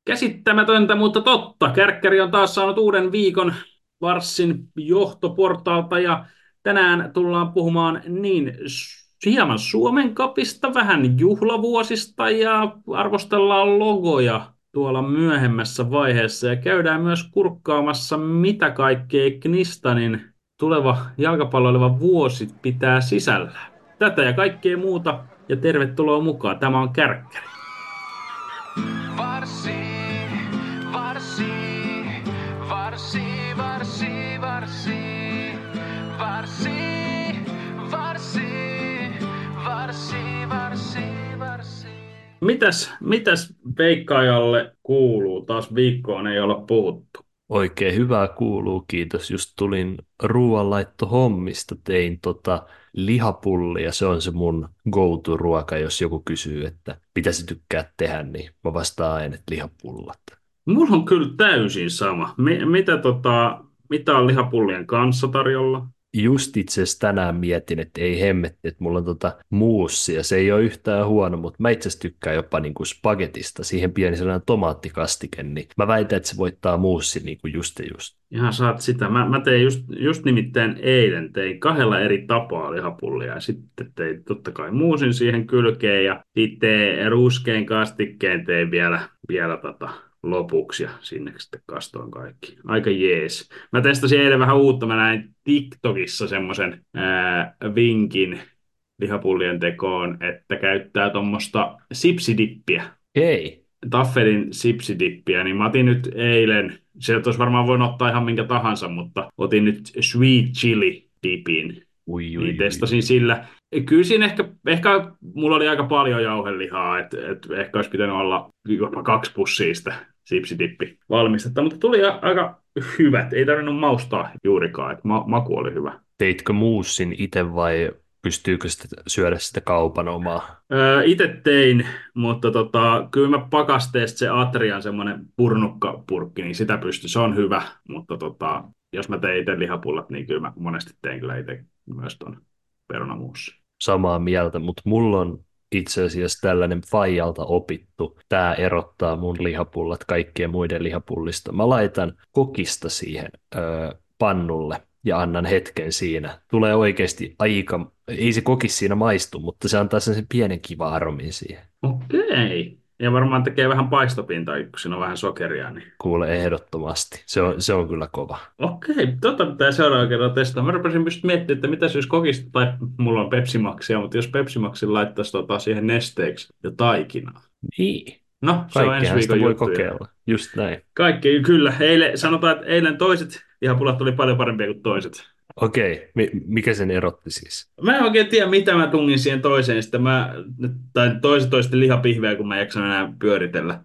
Käsittämätöntä, mutta totta. Kärkkäri on taas saanut uuden viikon Varssin johtoportaalta ja tänään tullaan puhumaan hieman Suomen Cupista, vähän juhlavuosista ja arvostellaan logoja tuolla myöhemmässä vaiheessa ja käydään myös kurkkaamassa, mitä kaikkea Knistanin tuleva jalkapalloileva vuosi pitää sisällään. Tätä ja kaikkea muuta ja tervetuloa mukaan. Tämä on Kärkkäri. Varsi, varsi, varsi, varsi, varsi, varsi, varsi, varsi, varsi, varsi. Mitäs veikkaajalle kuuluu? Taas viikkoon ei olla puhuttu. Oikein hyvää kuuluu, kiitos. Just tulin ruoanlaittohommista, tein lihapullia, se on se mun go-to-ruoka, jos joku kysyy, että pitäisi tykkää tehdä, niin mä vastaan aina, että lihapullat. Mulla on kyllä täysin sama. Mitä on lihapullien kanssa tarjolla? Just itse asiassa tänään mietin, että ei hemmetti, että mulla on muussia, se ei ole yhtään huono, mutta mä itse asiassa tykkään jopa niinku spagetista, siihen pieni sellainen tomaattikastike, niin mä väitän, että se voittaa muussi niinku just ja just. Ihan saat sitä. Mä tein just nimittäin eilen, tein kahdella eri tapaa lihapullia ja sitten tein totta kai muusin siihen kylkeen ja sitten ruskeen kastikkeen tein vielä lopuksi ja sinne sitten kastoin kaikki. Aika jees. Mä testasin eilen vähän uutta. Mä näin TikTokissa semmoisen vinkin lihapullien tekoon, että käyttää tuommoista sipsidippiä. Hei, Taffelin sipsidippiä, niin mä otin nyt eilen, sieltä olisi varmaan voinut ottaa ihan minkä tahansa, mutta otin nyt sweet chili dipin, niin testasin sillä. Kyllä siinä ehkä mulla oli aika paljon jauhelihaa, että ehkä olisi pitänyt olla jopa 2 pussia sitä sipsidippi valmistetta, mutta tuli aika hyvät, ei tarvinnut maustaa juurikaan, että maku oli hyvä. Teitkö muussin itse vai pystyykö sitä syödä sitä kaupan omaa? Itse tein, mutta kyllä mä pakasteesta se Atrian semmoinen purnukkapurkki, niin sitä pystyi, se on hyvä, mutta jos mä tein itse lihapullat, niin kyllä mä monesti tein kyllä itse myös tuon perunamuussin. Samaa mieltä, mutta mulla on itse asiassa tällainen faijalta opittu. Tämä erottaa mun lihapullat kaikkien muiden lihapullista. Mä laitan kokista siihen pannulle ja annan hetken siinä. Tulee oikeasti aika, ei se kokis siinä maistu, mutta se antaa sen pienen kiva aromin siihen. Okei. Ja varmaan tekee vähän paistopintaa, kun siinä on vähän sokeria. Niin. Kuule ehdottomasti. Se on kyllä kova. Okei, pitää seuraava kerran testaa. Mä rupesin miettimään, että mitä jos kokista, tai mulla on Pepsi Maxia, mutta jos Pepsi Maxin laittaisi siihen nesteeksi ja taikinaa. Niin. No, se on ensi Kaikkihan sitä viikon voi juttuja. kokeilla. Just näin. Kaikki, kyllä. Sanotaan, että eilen toiset lihapullat oli paljon parempia kuin toiset. Okei, mikä sen erotti siis? Mä en oikein tiedä, mitä mä tungin siihen toiseen. Tai toiset lihapihveä, kun mä en jaksanut enää pyöritellä.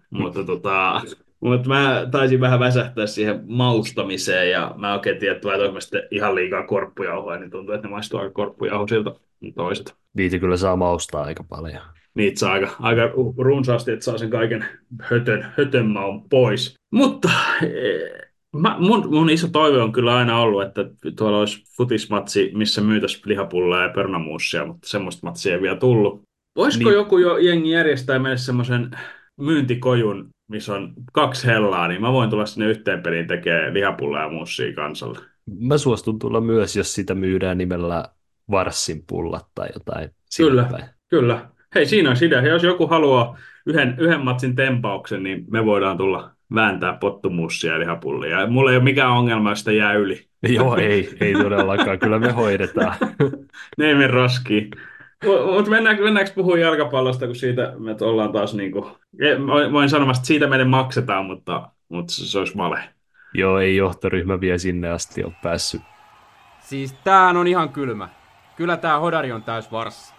Mutta mä taisin vähän väsähtää siihen maustamiseen ja mä oikein tiedän, että laitoin mä sitten ihan liikaa korppujauhoa, niin tuntuu, että ne maistuu aika korppujauhoisilta toiset. Niitä kyllä saa maustaa aika paljon. Niitä saa aika runsaasti, että saa sen kaiken hötön maun pois. Mutta mun iso toive on kyllä aina ollut, että tuolla olisi futismatsi, missä myytäisiin lihapullaa ja pernamuussia, mutta semmoista matsia ei vielä tullut. Voisiko Niin. joku jengi järjestää meille semmoisen myyntikojun, missä on 2 hellaa, niin mä voin tulla sinne yhteen peliin tekemään lihapullaa ja muussia kansalle. Mä suostun tulla myös, jos sitä myydään nimellä Varssin pullat tai jotain. Kyllä, sinne päin. kyllä. Hei, siinä on idea. Jos joku haluaa yhden matsin tempauksen, niin me voidaan tulla vääntää pottumuussia ja lihapullia. Ja mulla ei ole mikään ongelma, jos sitä jää yli. Joo, ei todellakaan. Kyllä me hoidetaan. Ne ei mene raskiin. Mutta mennäänkö puhua jalkapallosta, kun siitä me ollaan taas voin sanoa, että siitä meille maksetaan, mutta se olisi vale. Joo, ei johtoryhmä vielä sinne asti ole päässyt. Siis tämähän on ihan kylmä. Kyllä tää hodari on täys varssi.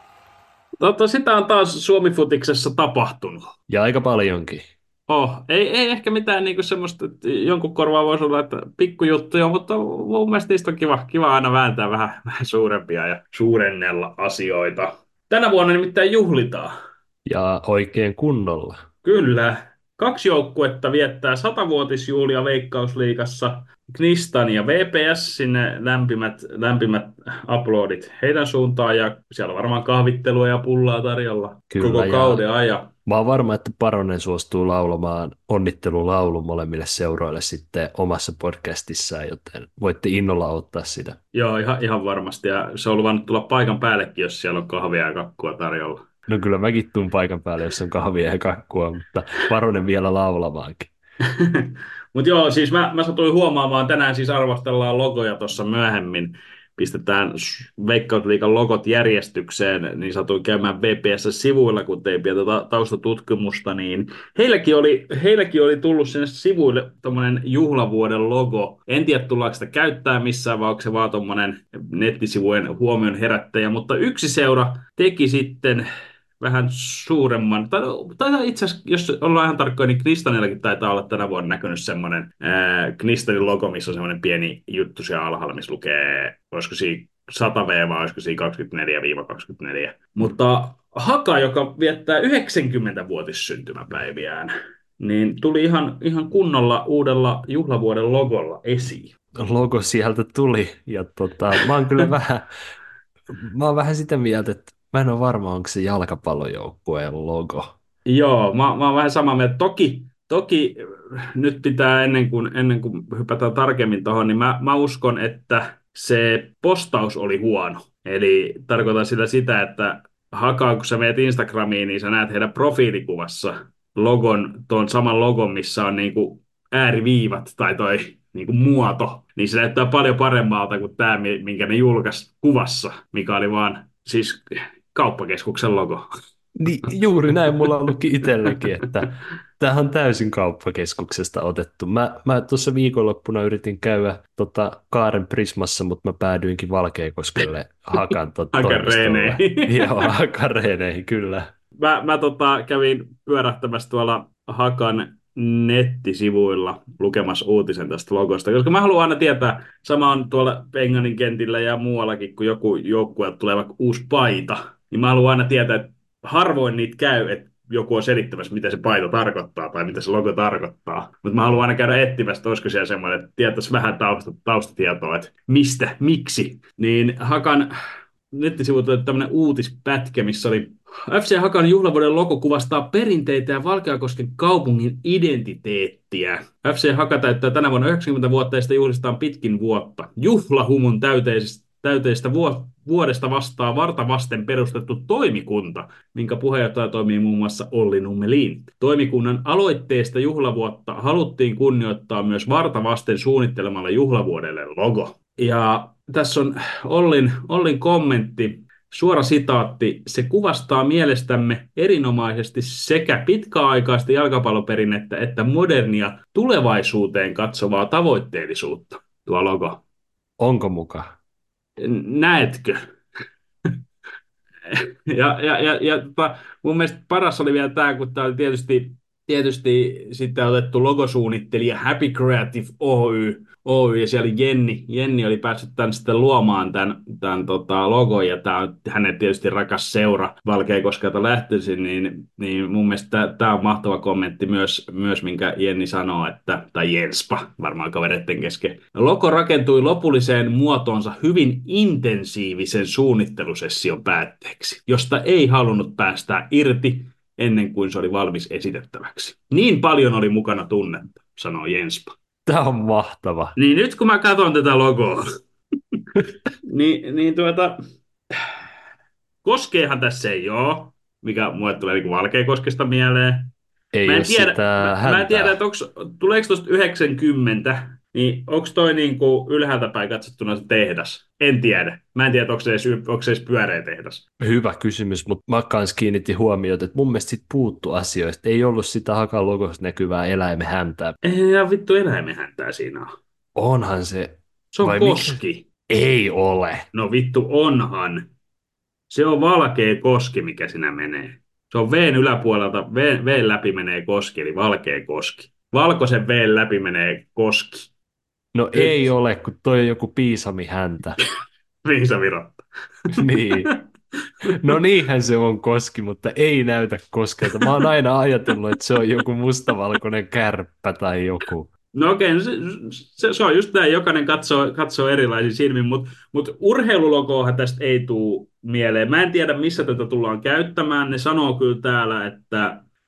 Sitä on taas Suomi-futiksessa tapahtunut. Ja aika paljonkin. Ei ehkä mitään semmoista, että jonkun korvaa voisi olla, että pikkujuttuja, mutta mun mielestä niistä on kiva aina vääntää vähän suurempia ja suurennella asioita. Tänä vuonna nimittäin juhlitaan. Ja oikein kunnolla. Kyllä. 2 joukkuetta viettää 100-vuotisjuhlia Veikkausliigassa. Knistan ja VPS, sinne lämpimät uploadit heidän suuntaan, ja siellä on varmaan kahvittelua ja pullaa tarjolla Kyllä, koko ja kauden ajan. Mä oon varma, että Paronen suostuu laulamaan onnittelulaulun molemmille seuroille sitten omassa podcastissaan, joten voitte innolla ottaa sitä. Joo, ihan varmasti. Ja se on luvannut tulla paikan päällekin, jos siellä on kahvia ja kakkua tarjolla. No kyllä mäkin tuun paikan päälle, jos on kahvia ja kakkua, mutta Paronen vielä laulamaankin. Mutta joo, siis mä satuin huomaamaan, tänään siis arvostellaan logoja tuossa myöhemmin. Pistetään Veikkausliigan logot järjestykseen, niin satuin käymään VPS-sivuilla, kun tein pientä taustatutkimusta, niin heilläkin oli tullut sinne sivuille tommonen juhlavuoden logo. En tiedä, tullaanko sitä käyttää missään, vai onko se vaan tommonen nettisivujen huomion herättäjä, mutta yksi seura teki sitten vähän suuremman, tai itse asiassa, jos ollaan ihan tarkkoja, niin Knistanillakin taitaa olla tänä vuonna näkynyt semmoinen Knistanin logo, missä on semmoinen pieni juttu siellä alhaalla, missä lukee, olisiko siinä 100V vai olisiko siinä 24-24. Mutta Haka, joka viettää 90-vuotissyntymäpäiviään, niin tuli ihan kunnolla uudella juhlavuoden logolla esiin. Logo sieltä tuli, ja mä oon kyllä mä oon vähän sitä mieltä, että mä en ole varma, onko se jalkapallojoukkueen logo. Joo, mä oon vähän samaa mieltä. Toki nyt pitää ennen kuin hypätään tarkemmin tuohon, niin mä uskon, että se postaus oli huono. Eli tarkoitan sillä sitä, että Hakaa, kun sä menet Instagramiin, niin sä näet heidän profiilikuvassa tuon saman logon, missä on niinku ääriviivat tai toi niinku muoto, niin se näyttää paljon paremmalta kuin tämä, minkä ne julkaisi kuvassa, mikä oli vaan siis kauppakeskuksen logo. Niin, juuri näin mulla luki itselläkin, että tämähän on täysin kauppakeskuksesta otettu. Mä tuossa viikonloppuna yritin käydä Kaaren Prismassa, mutta mä päädyinkin Valkeakoskelle Hakan toimistolle. Hakareeneihin. Joo, Hakareeneihin, kyllä. Mä kävin pyörähtämässä tuolla Hakan nettisivuilla lukemassa uutisen tästä logosta, koska mä haluan aina tietää, sama on tuolla Penganin kentillä ja muuallakin, kun joku joukkue tulee vaikka uusi paita, niin mä haluan aina tietää, että harvoin niitä käy, että joku on selittämässä, mitä se paita tarkoittaa tai mitä se logo tarkoittaa. Mutta mä haluan aina käydä etsimässä, että olisiko siellä semmoinen, että tietäisi vähän taustatietoa, että mistä, miksi. Niin Hakan nettisivuilta oli tämmöinen uutispätkä, missä oli FC Hakan juhlavuoden logo kuvastaa perinteitä ja Valkeakosken kaupungin identiteettiä. FC Haka täyttää tänä vuonna 90 vuotta ja sitä juhlistetaan pitkin vuotta. Juhlahumun täyteistä vuodesta vastaa varta vasten perustettu toimikunta, minkä puheenjohtaja toimii muun muassa Olli Nummelin. Toimikunnan aloitteesta juhlavuotta haluttiin kunnioittaa myös varta vasten suunnittelemalla juhlavuodelle logo. Ja tässä on Ollin kommentti, suora sitaatti, se kuvastaa mielestämme erinomaisesti sekä pitkäaikaista jalkapalloperinnettä että modernia tulevaisuuteen katsovaa tavoitteellisuutta, tuo logo. Onko muka? Näetkö? Mun mielestä paras oli vielä tämä, kun tämä oli tietysti sitten otettu logosuunnittelija Happy Creative Oy, ja siellä oli Jenni oli päässyt tämän sitten luomaan tämän logon, ja tämä on hänen tietysti rakas seura Valkeakoskelta lähtöisin, niin mun mielestä tämä on mahtava kommentti myös minkä Jenni sanoo, tai Jenspa varmaan kavereiden kesken. Logo rakentui lopulliseen muotoonsa hyvin intensiivisen suunnittelusession päätteeksi, josta ei halunnut päästää irti ennen kuin se oli valmis esitettäväksi. Niin paljon oli mukana tunnetta, sanoo Jenspa. Tämä on mahtava. Niin nyt kun mä katson tätä logoa, niin Koskeehan tässä ei ole, mikä mulle tulee niin Valkeakoskesta mieleen. Ei Mä en ole tiedä, sitä mä en tiedä, häntää. että tuleeko tuosta 90, niin onko toi niin kuin ylhäältä päin katsottuna se tehdas? En tiedä. Mä en tiedä, onko se edes pyöreä tehdas. Hyvä kysymys, mutta mä kans kiinnitin huomiota, että mun mielestä sit puuttu asioista. Ei ollut sitä Hakan logossa näkyvää eläimen häntää. Ei ja vittu eläimenhäntää siinä on. Onhan se. Se on Vai koski. Ei ole. No vittu onhan. Se on valkea koski, mikä siinä menee. Se on V:n yläpuolelta, V:n läpi menee koski, eli valkea koski. Valkoisen V:n läpi menee koski. No ei ole, kun toi on joku piisami häntä. Viisa Virotta. Niin. No niinhän se on koski, mutta ei näytä koskelta. Mä oon aina ajatellut, että se on joku mustavalkoinen kärppä tai joku. No okei, se on just näin, jokainen katsoo erilaisin silmin, mutta urheilulogoahan tästä ei tule mieleen. Mä en tiedä, missä tätä tullaan käyttämään. Ne sanoo kyllä täällä, että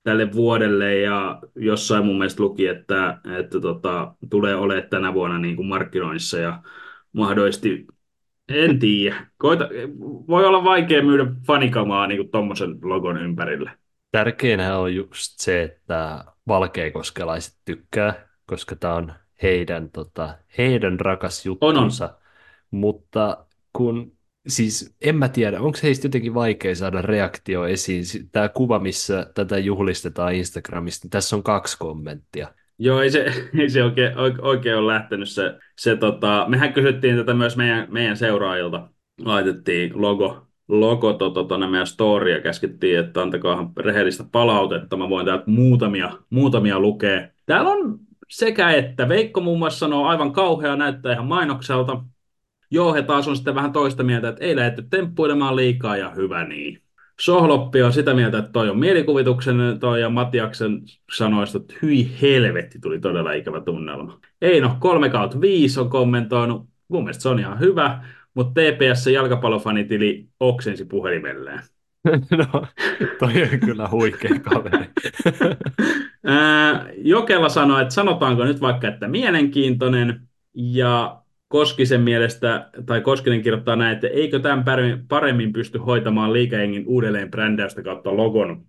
tälle vuodelle ja jossain mun mielestä luki, että tulee olemaan tänä vuonna niin kuin markkinoinnissa ja mahdollisesti, en tiedä. Voi olla vaikea myydä fanikamaa niin kuin tommosen logon ympärille. Tärkeinä on just se, että valkeakoskelaiset tykkää, koska tämä on heidän rakas On. juttunsa, mutta siis en mä tiedä, onko heistä jotenkin vaikea saada reaktio esiin. Tämä kuva, missä tätä juhlistetaan Instagramista, tässä on 2 kommenttia. Joo, ei se oikein ole lähtenyt mehän kysyttiin tätä myös meidän seuraajilta. Laitettiin logo meidän story ja käskettiin, että antakaahan rehellistä palautetta. Mä voin täältä muutamia lukea. Täällä on sekä että Veikko muun muassa sanoo aivan kauhea, näyttää ihan mainokselta. Joo, he taas on sitten vähän toista mieltä, että ei lähdetty temppuilemaan liikaa ja hyvä niin. Sohloppi on sitä mieltä, että toi on mielikuvituksen ja Matiaksen sanoista, että hyi helvetti, tuli todella ikävä tunnelma. Eino 3/5 on kommentoinut, mun mielestä se on ihan hyvä, mutta TPS jalkapallofanitili oksensi puhelimelleen. No, toi on kyllä huikea kaveri. Jokela sanoi, että sanotaanko nyt vaikka, että mielenkiintoinen, ja Koskisen mielestä, tai Koskinen kirjoittaa näin, että eikö tämän paremmin pysty hoitamaan liikajengin uudelleen brändäystä kautta logon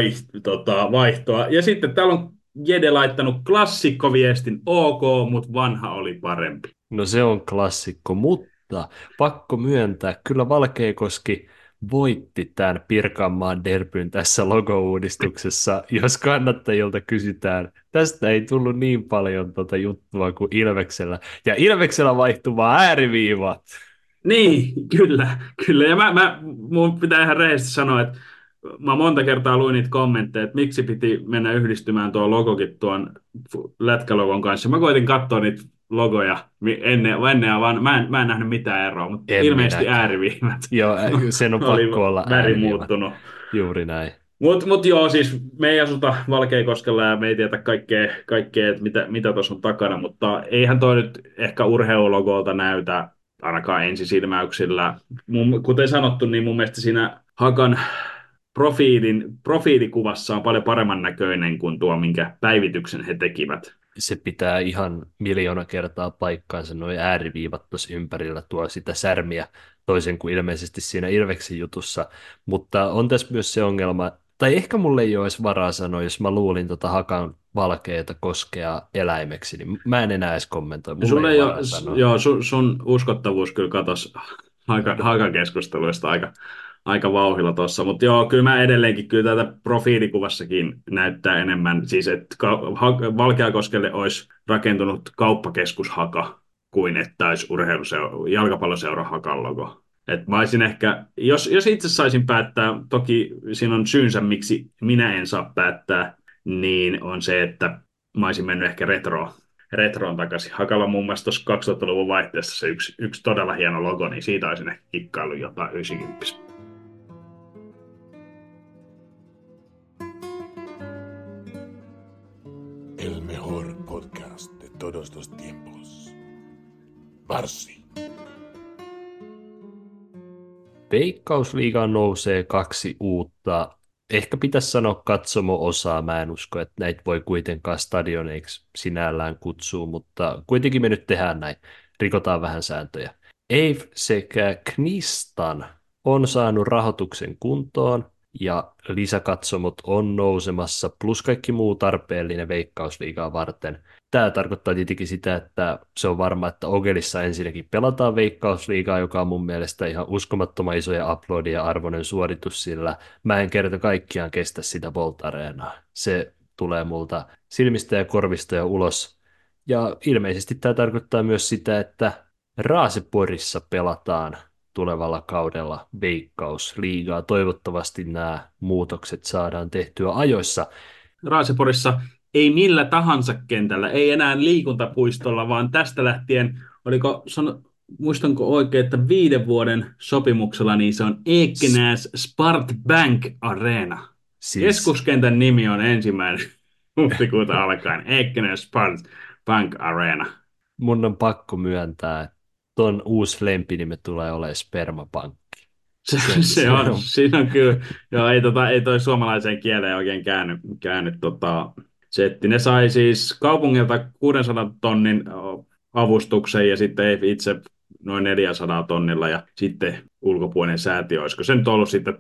vaihtoa. Ja sitten täällä on Jede laittanut klassikkoviestin, ok, mutta vanha oli parempi. No se on klassikko, mutta pakko myöntää, kyllä Valkeakoski voitti tämän Pirkanmaan derbyn tässä logo-uudistuksessa, jos kannattajilta kysytään. Tästä ei tullut niin paljon juttua kuin Ilveksellä. Ja Ilveksellä vaihtuvaa ääriviivat. Niin, kyllä. Ja mun pitää ihan rehellisesti sanoa, että mä monta kertaa luin niitä kommentteja, että miksi piti mennä yhdistymään tuo logokin tuon lätkälogon kanssa. Mä koitin katsoa niitä logoja ennen ja vaan mä en nähnyt mitään eroa, mutta En ilmeisesti minäkään. ääriviivat. Joo, sen on Oli pakko olla väri ääriviivat. muuttunut. Juuri näin. Mut joo, siis me ei asuta Valkeakoskella ja me ei tiedä kaikkea että mitä tuossa on takana, mutta eihän toi nyt ehkä urheilulogolta näytä ainakaan ensisilmäyksillä. Kuten sanottu, niin mun mielestä siinä Hakan profiilikuvassa on paljon paremman näköinen kuin tuo, minkä päivityksen he tekivät. Se pitää ihan 1,000,000 kertaa paikkaansa, nuo ääriviivat tuossa ympärillä tuo sitä särmiä toisen kuin ilmeisesti siinä Ilveksen jutussa, mutta on tässä myös se ongelma, tai ehkä mulle ei ole edes varaa sanoa, jos mä luulin Hakan valkeata koskea eläimeksi, niin mä en enää edes kommentoi, mulle Sulle ei ei ole ole, varaa sanoa. joo, sun uskottavuus kyllä katosi Hakan keskusteluista aika vauhdilla tuossa, mutta joo, kyllä mä edelleenkin, kyllä tätä profiilikuvassakin näyttää enemmän, siis että Valkeakoskelle olisi rakentunut kauppakeskus Haka, kuin että olisi jalkapalloseura Hakan logo. Et mä olisin ehkä, jos itse saisin päättää, toki siinä on syynsä, miksi minä en saa päättää, niin on se, että mä olisin mennyt ehkä retroon takaisin. Hakalla muun muassa tuossa 2000-luvun vaihteessa se yksi todella hieno logo, niin siitä olisin ehkä kikkaillut jotain 90. El mejor podcast de todos los tiempos. Barsi. Veikkausliigaan nousee 2 uutta. Ehkä pitäisi sanoa katsomo-osaa. Mä en usko, että näitä voi kuitenkaan stadioneiksi sinällään kutsua, mutta kuitenkin me nyt tehdään näin. Rikotaan vähän sääntöjä. EIF sekä Knistan on saanut rahoituksen kuntoon ja lisäkatsomot on nousemassa plus kaikki muu tarpeellinen Veikkausliigaa varten. Tämä tarkoittaa tietenkin sitä, että se on varma, että Ogelissa ensinnäkin pelataan Veikkausliigaa, joka on mun mielestä ihan uskomattoman iso ja uploadia arvoinen suoritus, sillä mä en kerta kaikkiaan kestä sitä Volt-areenaa. Se tulee multa silmistä ja korvista ja ulos. Ja ilmeisesti tämä tarkoittaa myös sitä, että Raaseporissa pelataan tulevalla kaudella Veikkausliigaa. Toivottavasti nämä muutokset saadaan tehtyä ajoissa. Raaseporissa ei millä tahansa kentällä, ei enää liikuntapuistolla, vaan tästä lähtien, muistanko oikein, että 5 vuoden sopimuksella, niin se on Ekenäs Spart Bank Arena. Siis Keskuskentän nimi on 1. huhtikuuta alkaen, Ekenäs Spart Bank Arena. mun on pakko myöntää, että ton uusi lempinimi tulee olemaan Spermapankki. Se on, siinä on kyllä, joo, ei toi suomalaiseen kieleen oikein käänny setti. Ne sai siis kaupungilta 600 tonnin avustuksen ja sitten ei itse noin 400 tonnilla ja sitten ulkopuolinen säätiö, olisiko se nyt ollut sitten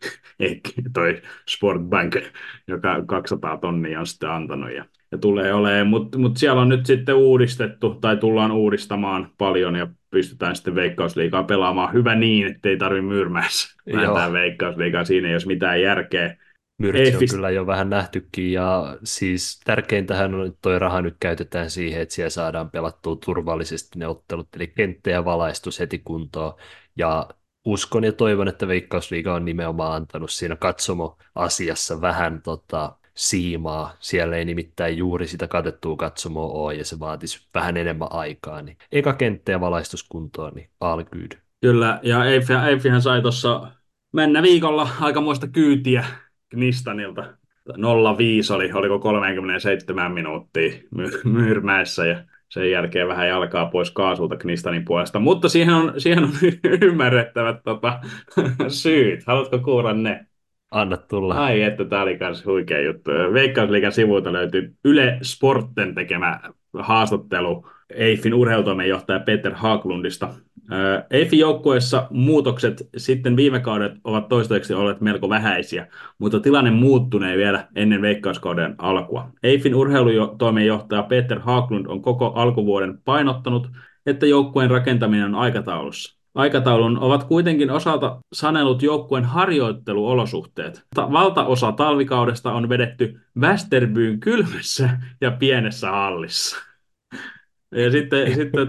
toi Sportbank, joka 200 tonnia on sitten antanut ja tulee olemaan, mutta siellä on nyt sitten uudistettu tai tullaan uudistamaan paljon ja pystytään sitten Veikkausliigaa pelaamaan. Hyvä niin, ettei tarvitse Myyrmäessä vääntää Veikkausliigaa, siinä ei olisi mitään järkeä. Myrtsi on kyllä jo vähän nähtykin ja siis tärkeintähän on, että toi raha nyt käytetään siihen, että siellä saadaan pelattua turvallisesti ne ottelut, eli kenttä ja valaistus heti kuntoon ja uskon ja toivon, että Veikkausliiga on nimenomaan antanut siinä katsomo-asiassa vähän siimaa. Siellä ei nimittäin juuri sitä katettua katsomoa ole ja se vaatisi vähän enemmän aikaa. Niin eka kenttä ja valaistus kuntoon, niin all good. Kyllä, ja Eiffihän sai tuossa mennä viikolla aikamoista kyytiä Knistanilta. 0-5 oliko 37 minuuttia Myyrmäessä ja sen jälkeen vähän jalkaa pois kaasulta Knistanin puolesta. Mutta siihen on ymmärrettävät syyt. Haluatko kuulla ne? Anna tulla. Ai että tämä oli myös huikea juttu. Veikkausliigan sivuilta löytyy Yle Sportten tekemä haastattelu Eiffin urheilutoimenjohtaja Peter Haglundista. Eiffin joukkueessa muutokset sitten viime kaudet ovat toistaiseksi olleet melko vähäisiä, mutta tilanne muuttunee vielä ennen veikkauskauden alkua. Eiffin urheilutoimenjohtaja Peter Haglund on koko alkuvuoden painottanut, että joukkueen rakentaminen on aikataulussa. Aikataulun ovat kuitenkin osalta sanellut joukkueen harjoitteluolosuhteet. Valtaosa talvikaudesta on vedetty Västerbyn kylmässä ja pienessä hallissa. Ja sitten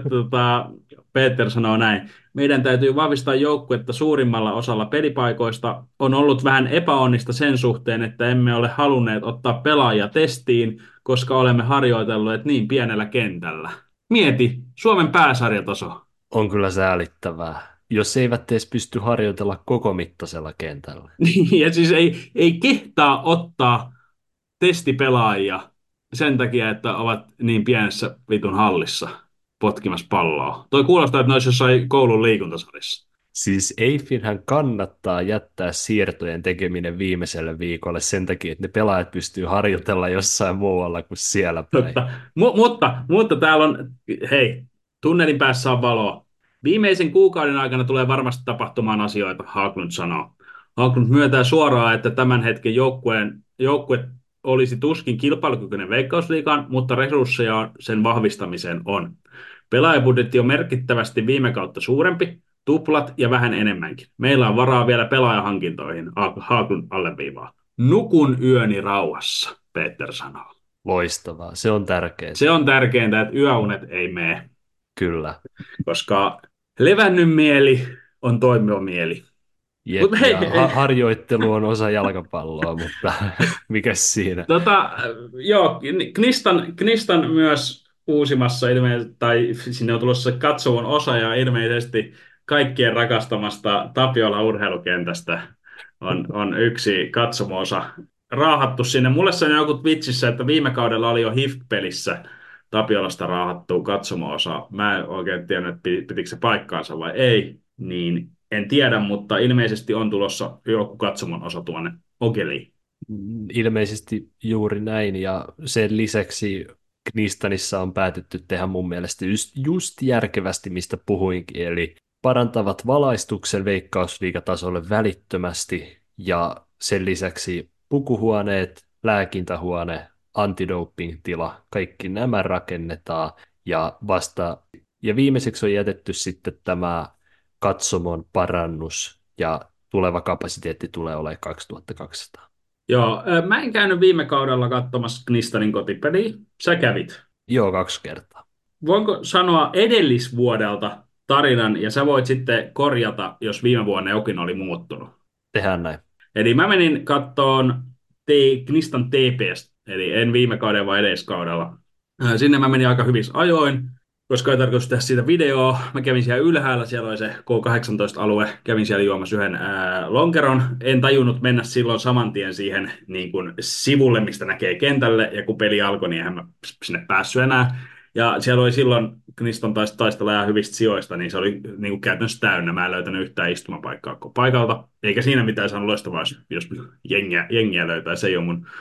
Peter sanoo näin. Meidän täytyy vahvistaa joukkuetta suurimmalla osalla pelipaikoista. On ollut vähän epäonnista sen suhteen, että emme ole halunneet ottaa pelaajia testiin, koska olemme harjoitelleet niin pienellä kentällä. Mieti, Suomen pääsarjataso. On kyllä säälittävää, jos eivät edes pysty harjoitella koko mittaisella kentällä. Ja siis ei kehtaa ottaa testipelaajia sen takia, että ovat niin pienessä vitun hallissa potkimassa palloa. Toi kuulostaa, että ne olisi jossain koulun liikuntasalissa. Siis Eiffinhän kannattaa jättää siirtojen tekeminen viimeiselle viikolle sen takia, että ne pelaajat pystyy harjoitella jossain muualla kuin siellä päin. Mutta täällä on, hei, tunnelin päässä on valoa. Viimeisen kuukauden aikana tulee varmasti tapahtumaan asioita, Haglund sanoo. Haglund myöntää suoraan, että tämän hetken joukkue olisi tuskin kilpailukykyinen Veikkausliigaan, mutta resursseja sen vahvistamiseen on. Pelaajabudjetti on merkittävästi viime kautta suurempi, tuplat ja vähän enemmänkin. Meillä on varaa vielä pelaajahankintoihin, Haglund alleviivaa. Nukun yöni rauhassa, Peter sanoo. Loistavaa, se on tärkeää. Se on tärkeintä, että yöunet ei mene. Kyllä. Koska levännyt mieli on toimiva mieli. Jep, harjoittelu on osa jalkapalloa, mutta mikäs siinä? Joo, Knistan myös uusimassa ilmeisesti, tai sinne on tulossa katsomon osa ja ilmeisesti kaikkien rakastamasta Tapiola urheilukentästä on yksi katsomo-osa raahattu sinne. Mulle se on joku vitsissä, että viime kaudella oli jo HIFK-pelissä Tapiolasta raahattu katsomo-osa. Mä en oikein tiedä, että pitikö se paikkaansa vai ei, niin en tiedä, mutta ilmeisesti on tulossa joku katsomon osa tuonne Ogeliin. Ilmeisesti juuri näin, ja sen lisäksi Knistanissa on päätetty tehdä mun mielestä just järkevästi, mistä puhuinkin, eli parantavat valaistuksen Veikkausliigatasolle välittömästi, ja sen lisäksi pukuhuoneet, lääkintähuone, antidoping-tila, kaikki nämä rakennetaan, ja viimeiseksi on jätetty sitten tämä katsomon parannus, ja tuleva kapasiteetti tulee olemaan 2200. Joo, mä en käynyt viime kaudella katsomassa Knistanin kotipeliä. Sä kävit. Joo, 2 kertaa. Voinko sanoa edellisvuodelta tarinan, ja sä voit sitten korjata, jos viime vuonna jokin oli muuttunut. Tehdään näin. Eli mä menin kattoon Knistan TPS, eli en viime kauden vaan edelliskaudella. Sinne mä menin aika hyvissä ajoin, koska ei tarkoitus tehdä siitä videoa. Mä kävin siellä ylhäällä, siellä oli se K18-alue, kävin siellä juomassa yhden lonkeron. En tajunnut mennä silloin saman tien siihen niin kuin sivulle, mistä näkee kentälle, ja kun peli alkoi, niin eihän mä sinne päässyt enää. Ja siellä oli silloin, Kniston taisi taistella ihan hyvistä sijoista, niin se oli niin kuin käytännössä täynnä. Mä en löytänyt yhtään istumapaikkaa koko paikalta. Eikä siinä mitään saanut loistavaa, jos jengiä löytää. Se ei ole mun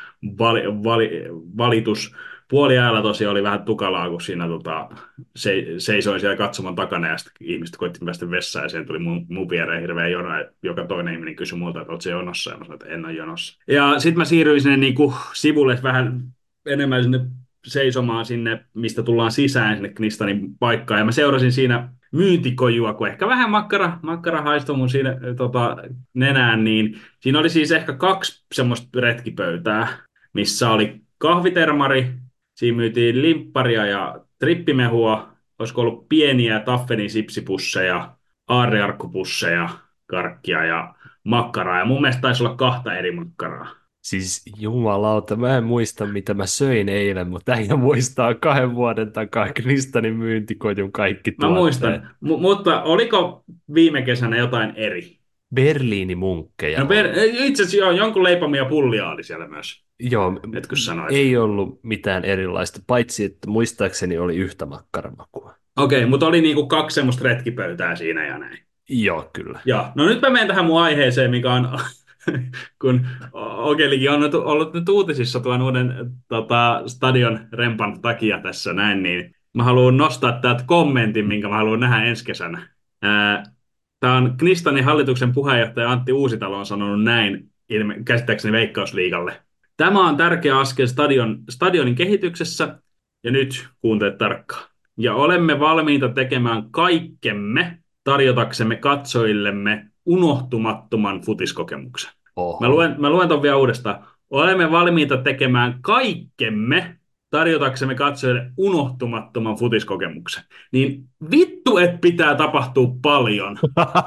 valitus. Puoliajalla tosiaan oli vähän tukalaa, kun siinä seisoin siellä katsomon takana ja sitten ihmiset koitti päästä vessaan ja siihen tuli mun viereen hirveä jono. Ja joka toinen ihminen kysyi multa, että ootko jonossa? Ja mä sanoin, että en ole jonossa. Ja sitten mä siirryin sinne niin kuin sivulle vähän enemmän sinne seisomaan sinne, mistä tullaan sisään sinne Knistanin paikkaan. Ja mä seurasin siinä myyntikojua, kun ehkä vähän makkara haistoi mun siinä nenään, niin siinä oli siis ehkä 2 semmoista retkipöytää, missä oli kahvitermari, siinä myytiin limpparia ja trippimehua, olisiko ollut pieniä Taffenin sipsipusseja, aarrearkkupusseja, karkkia ja makkaraa. Ja mun mielestä taisi olla 2 eri makkaraa. Siis jumalauta, mä en muista mitä mä söin eilen, mutta äijä muistaa 2 vuoden takaa Knistanin myyntikojun kaikki Mä tuotteet. muistan, mutta oliko viime kesänä jotain eri? Berliinimunkkeja. No itse asiassa joo, jonkun leipomia pullia oli siellä myös, Joo, nyt kun sanoit. ei ollut mitään erilaista, paitsi että muistaakseni oli yhtä makkaramakua. Okei, mutta oli niinku 2 semmoista retkipöytää siinä ja näin. Joo, kyllä. Joo, no nyt mä menen tähän mun aiheeseen, mikä on, kun Okelikin on nyt ollut nyt uutisissa tuon uuden stadion rempan takia tässä näin, niin mä haluan nostaa täältä kommentin, minkä mä haluan nähdä ensi kesänä. Tämä on Knistanin hallituksen puheenjohtaja Antti Uusitalo on sanonut näin, käsittääkseni Veikkausliigalle. Tämä on tärkeä askel stadionin kehityksessä, ja nyt kuuntele tarkkaan. Ja olemme valmiita tekemään kaikkemme tarjotaksemme katsojillemme unohtumattoman futiskokemuksen. Oho. Mä luen ton vielä uudestaan. Olemme valmiita tekemään kaikkemme tarjotaksemme katsojille unohtumattoman futiskokemuksen. Niin vittu, et pitää tapahtua paljon.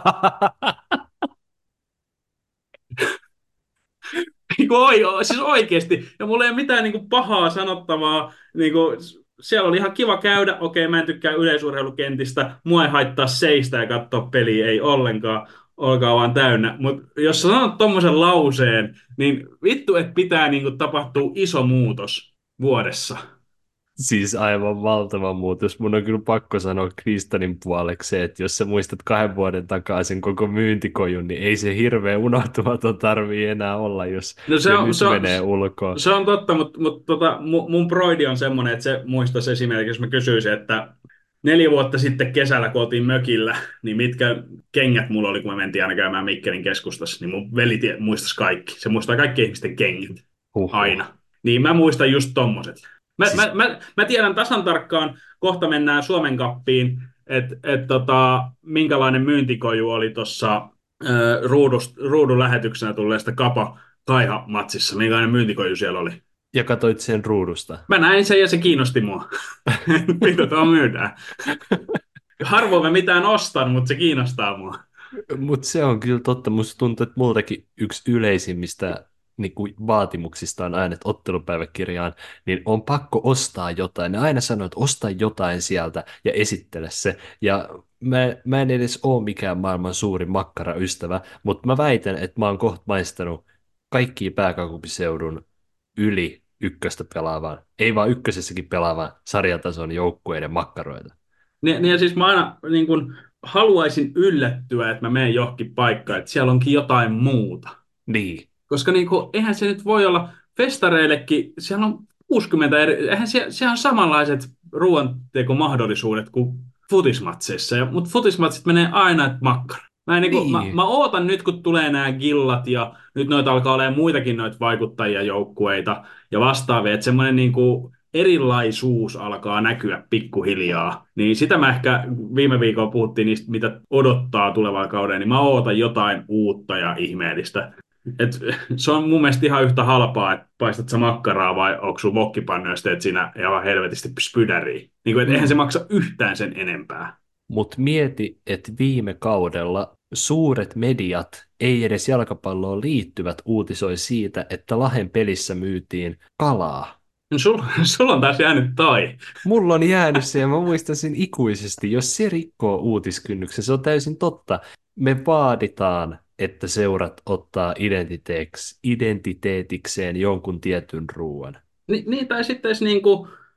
Siis oikeasti. Ja mulla ei ole mitään niinku pahaa sanottavaa. Niinku, siellä oli ihan kiva käydä. Okei, mä en tykkää yleisurheilukentistä. Mua ei haittaa seistä ja katsoa peliä, ei ollenkaan. Olkaa vaan täynnä. Mutta jos sä sanot tommosen lauseen, niin vittu, että pitää niinku tapahtua iso muutos vuodessa. Siis aivan valtava muutos. Mun on kyllä pakko sanoa Kristanin puoleksi, että jos sä muistat 2 vuoden takaisin koko myyntikojun, niin ei se hirveä unohtumaton tarvii enää olla, jos No se nyt menee ulkoa. Se on totta, mutta mun broidi on semmoinen, että se muistaisi esimerkiksi, jos mä kysyisin, että 4 vuotta sitten kesällä, kun oltiin mökillä, niin mitkä kengät mulla oli, kun me mentiin aina käymään Mikkelin keskustassa, niin mun veli muistaisi kaikki. Se muistaa kaikki ihmisten kengät. Aina. Niin mä muistan just tommoset. Mä tiedän tasan tarkkaan, kohta mennään Suomen Cuppiin, että minkälainen myyntikoju oli tuossa ruudun lähetyksenä tulleesta Kaiha-matsissa. Minkälainen myyntikoju siellä oli. Ja katsoit sen ruudusta. Mä näin sen ja se kiinnosti mua. Mitä tuo myydään? Harvoin mä mitään ostan, mutta se kiinnostaa mua. Mutta se on kyllä totta. Musta tuntuu, että multakin yksi yleisimmistä niin kuin vaatimuksista on aina, että ottelupäiväkirjaan, niin on pakko ostaa jotain. Ne aina sanoo, että osta jotain sieltä ja esittele se. Ja mä en edes ole mikään maailman suurin makkaraystävä, mutta mä väitän, että mä oon kohta maistanut kaikkia pääkaupunkiseudun yli ykköstä pelaavan, ei vaan ykkösessäkin pelaavan sarjatason joukkueiden makkaroita. Niin ja siis mä aina niin kun, haluaisin yllättyä, että mä menen johonkin paikkaan, että siellä onkin jotain muuta. Niin. Koska niin kun, eihän se nyt voi olla festareillekin, siellä on 60 eri, eihän siellä on samanlaiset ruoantekomahdollisuudet kuin futismatseissa, mutta futismatsit menee aina että makkara. Mä ootan nyt, kun tulee nämä gillat ja nyt noita alkaa olemaan muitakin noita vaikuttajia joukkueita ja vastaavia, että semmoinen niin kuin erilaisuus alkaa näkyä pikkuhiljaa. Niin sitä mä ehkä viime viikolla puhuttiin niistä, mitä odottaa tulevaa kauden, niin mä ootan jotain uutta ja ihmeellistä. Se on mun mielestä ihan yhtä halpaa, että paistat sä makkaraa vai onko sun wokkipannu ja teet siinä ihan helvetisti spydäriä. Niin kuin, eihän se maksa yhtään sen enempää. Mutta mieti, että viime kaudella suuret mediat, ei edes jalkapalloon liittyvät, uutisoi siitä, että Lahden pelissä myytiin kalaa. Sulla on taas jäänyt toi. Mulla on jäänyt se ja mä muistan sen ikuisesti. Jos se rikkoo uutiskynnyksen, se on täysin totta. Me vaaditaan, että seurat ottaa identiteetikseen jonkun tietyn ruoan. Niin tai sitten niin kuin,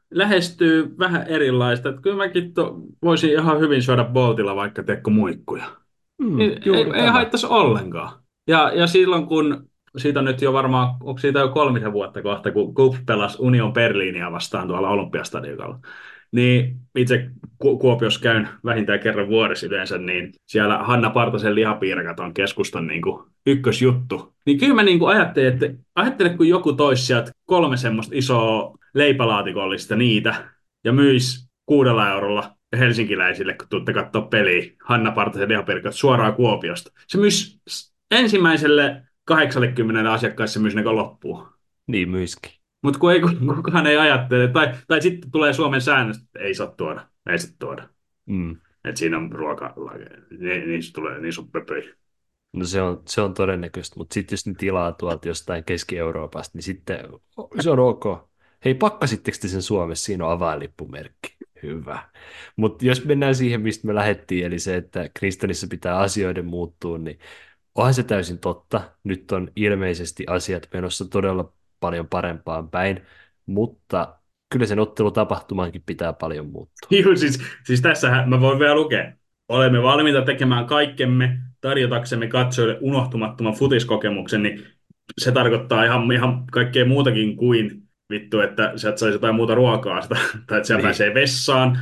lähestyy vähän erilaista. Että kyllä mäkin voisin ihan hyvin syödä Boltilla vaikka teekö muikkuja. Ei, Juuri ei tämä. haittaisi ollenkaan. Ja silloin kun, siitä on nyt jo varmaan, onko siitä jo 3 vuotta kohta, kun KUP pelasi Union Berliiniä vastaan tuolla Olympiastadionilla, niin itse Kuopiossa käyn vähintään kerran vuodessa yleensä, niin siellä Hanna Partasen lihapiirakat on keskustan niin kuin ykkösjuttu. Niin kyllä mä niin kuin ajattelen, kun joku toisi sieltä 3 semmoista isoa leipälaatikollista niitä ja myisi 6 eurolla helsinkiläisille, kun tuutte katsoa peliä, Hanna Partasen lihapiirakat suoraan Kuopiosta. Se myisi ensimmäiselle 80 asiakkaille, se myisi ne loppuun. Niin myiskin. Mutta kun ei, kukaan ei ajattele, tai sitten tulee Suomen säännöstä, että ei saa tuoda, ei saa tuoda. Mm. Että siinä on ruoka, niissä tulee, niissä on pöpöjä. No se on todennäköistä, mutta sitten jos ne tilaa tuolta jostain Keski-Euroopasta, niin sitten se on ok. Hei, pakkasitteko te sen Suomessa? Siinä on avainlippumerkki. Hyvä. Mutta jos mennään siihen, mistä me lähdettiin, eli se, että Kristianissa pitää asioiden muuttua, niin onhan se täysin totta. Nyt on ilmeisesti asiat menossa todella paljon parempaan päin, mutta kyllä sen ottelutapahtumaankin pitää paljon muuttua. Joo, siis tässähän mä voin vielä lukea. Olemme valmiita tekemään kaikkemme tarjotaksemme katsojille unohtumattoman futiskokemuksen, niin se tarkoittaa ihan kaikkea muutakin kuin vittu, että sieltä saisi jotain muuta ruokaa, tai että siellä Niin. pääsee vessaan.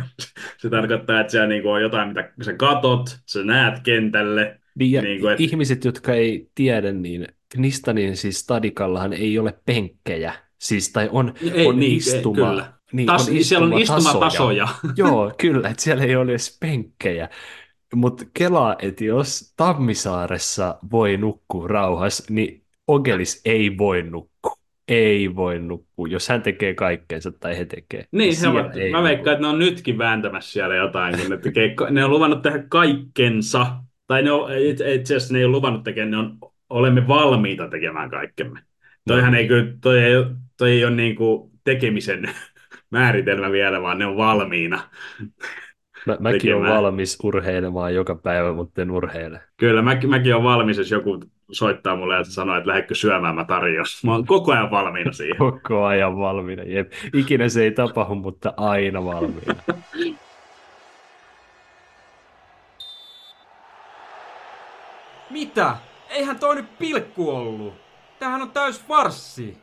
Se tarkoittaa, että siellä niinku on jotain, mitä sä katot, sä näet kentälle. Niin ja Niinku, et, ihmiset, jotka ei tiedä, niin Knistanin siis stadikallahan ei ole penkkejä, siis tai ei, on niin, istuma, kyllä. niin on Siellä on istumatasoja. Joo, kyllä, että siellä ei ole edes penkkejä. Mutta kelaa, että jos Tammisaaressa voi nukkua rauhassa, niin Ogelis ei voi nukkua. Ei voi nukkua, jos hän tekee kaikkeensa tai he tekee. Niin, Siellä ei mä veikkaan, nuku. että ne on nytkin vääntämässä siellä jotain, kun ne on luvannut tehdä kaikkensa. Tai itse asiassa ne ei ole luvannut tekemään, olemme valmiita tekemään kaikkemme. Toihan ei kyllä, toi ei ole niin kuin tekemisen määritelmä vielä, vaan ne on valmiina Mäkin olen tekemään. valmis urheilemaan joka päivä, mutta en urheile. Kyllä, mäkin olen valmis, jos joku soittaa mulle ja sanoo, että lähdekö syömään, mä tarjoan. Mä oon koko ajan valmiina siihen. Koko ajan valmiina. Jep. Ikinä se ei tapahdu, mutta aina valmiina. Mitä? Eihän toi nyt pilkku ollut. Tämähän on täys farssi.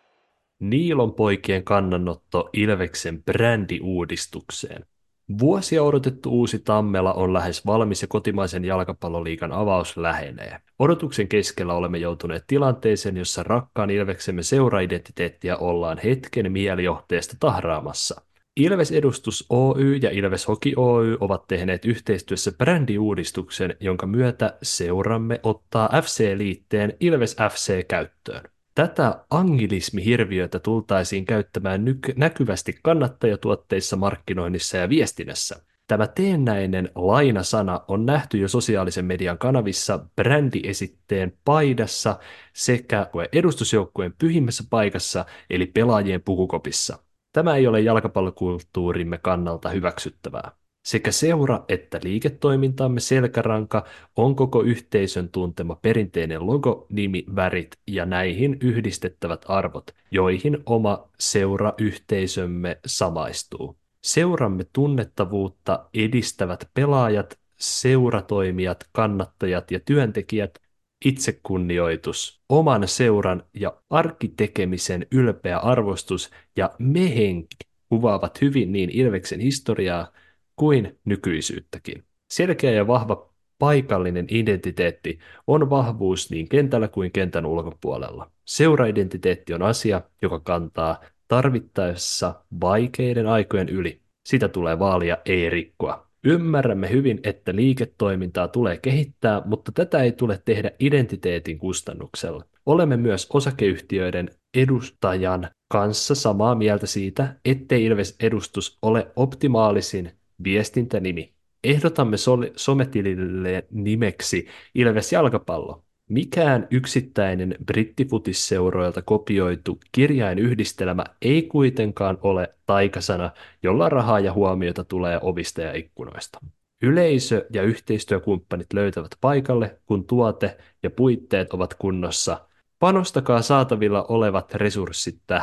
Niilon poikien kannanotto Ilveksen brändiuudistukseen. Vuosia odotettu uusi Tammela on lähes valmis ja kotimaisen jalkapalloliigan avaus lähenee. Odotuksen keskellä olemme joutuneet tilanteeseen, jossa rakkaan Ilveksemme seuraidentiteettiä ollaan hetken mielijohteesta tahraamassa. Ilves-edustus Oy ja Ilves Hoki Oy ovat tehneet yhteistyössä brändiuudistuksen, jonka myötä seuramme ottaa FC-liitteen Ilves FC käyttöön. Tätä angilismihirviötä tultaisiin käyttämään näkyvästi kannattajatuotteissa, markkinoinnissa ja viestinnässä. Tämä teennäinen lainasana on nähty jo sosiaalisen median kanavissa, brändiesitteen paidassa sekä edustusjoukkueen pyhimmässä paikassa eli pelaajien pukukopissa. Tämä ei ole jalkapallokulttuurimme kannalta hyväksyttävää. Sekä seura- että liiketoimintamme selkäranka on koko yhteisön tuntema perinteinen logo, nimi, värit ja näihin yhdistettävät arvot, joihin oma seurayhteisömme samaistuu. Seuramme tunnettavuutta edistävät pelaajat, seuratoimijat, kannattajat ja työntekijät, itsekunnioitus, oman seuran ja arkitekemisen ylpeä arvostus ja mehenki kuvaavat hyvin niin Ilveksen historiaa kuin nykyisyyttäkin. Selkeä ja vahva paikallinen identiteetti on vahvuus niin kentällä kuin kentän ulkopuolella. Seuraidentiteetti on asia, joka kantaa tarvittaessa vaikeiden aikojen yli. Sitä tulee vaalia, ei rikkoa. Ymmärrämme hyvin, että liiketoimintaa tulee kehittää, mutta tätä ei tule tehdä identiteetin kustannuksella. Olemme myös osakeyhtiöiden edustajan kanssa samaa mieltä siitä, ettei Ilves-edustus ole optimaalisin viestintänimi. Ehdotamme sometilille nimeksi Ilves Jalkapallo. Mikään yksittäinen brittifutisseuroilta kopioitu kirjainyhdistelmä ei kuitenkaan ole taikasana, jolla rahaa ja huomiota tulee ovista ja ikkunoista. Yleisö ja yhteistyökumppanit löytävät paikalle, kun tuote ja puitteet ovat kunnossa. Panostakaa saatavilla olevat resurssit tähän.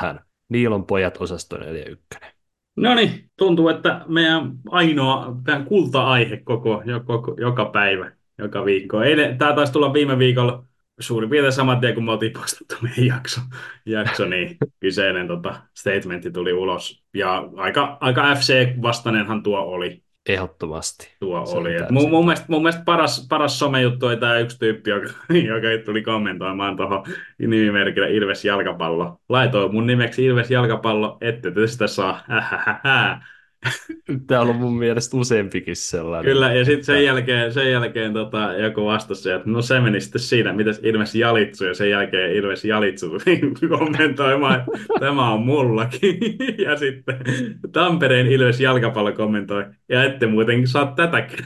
Niilon pojat osasto 41. No niin, tuntuu, että meidän ainoa tämän kulta-aihe joka päivä, joka viikko. Tämä taisi tulla viime viikolla suurin piirtein saman tien, kun me oltiin postattu meidän jakso niin kyseinen statementti tuli ulos. Ja aika FC-vastainenhan Ehdottomasti. tuo Se on oli. täysin Mun mielestä paras somejuttu oli tämä yksi tyyppi, joka tuli kommentoimaan tuohon nimimerkillä Ilves Jalkapallo. Laitoin mun nimeksi Ilves Jalkapallo, ette te sitä saa. Tämä on ollut mun mielestä useampikin sellainen. Kyllä, ja sitten Että sen jälkeen joku vastasi, että no se meni sitten siinä, mitäs Ilves Jalitsu, ja sen jälkeen Ilves Jalitsu tuli kommentoimaan, että tämä on mullakin. Ja sitten Tampereen Ilves Jalkapallo kommentoi, ja ette muutenkin saa tätäkään.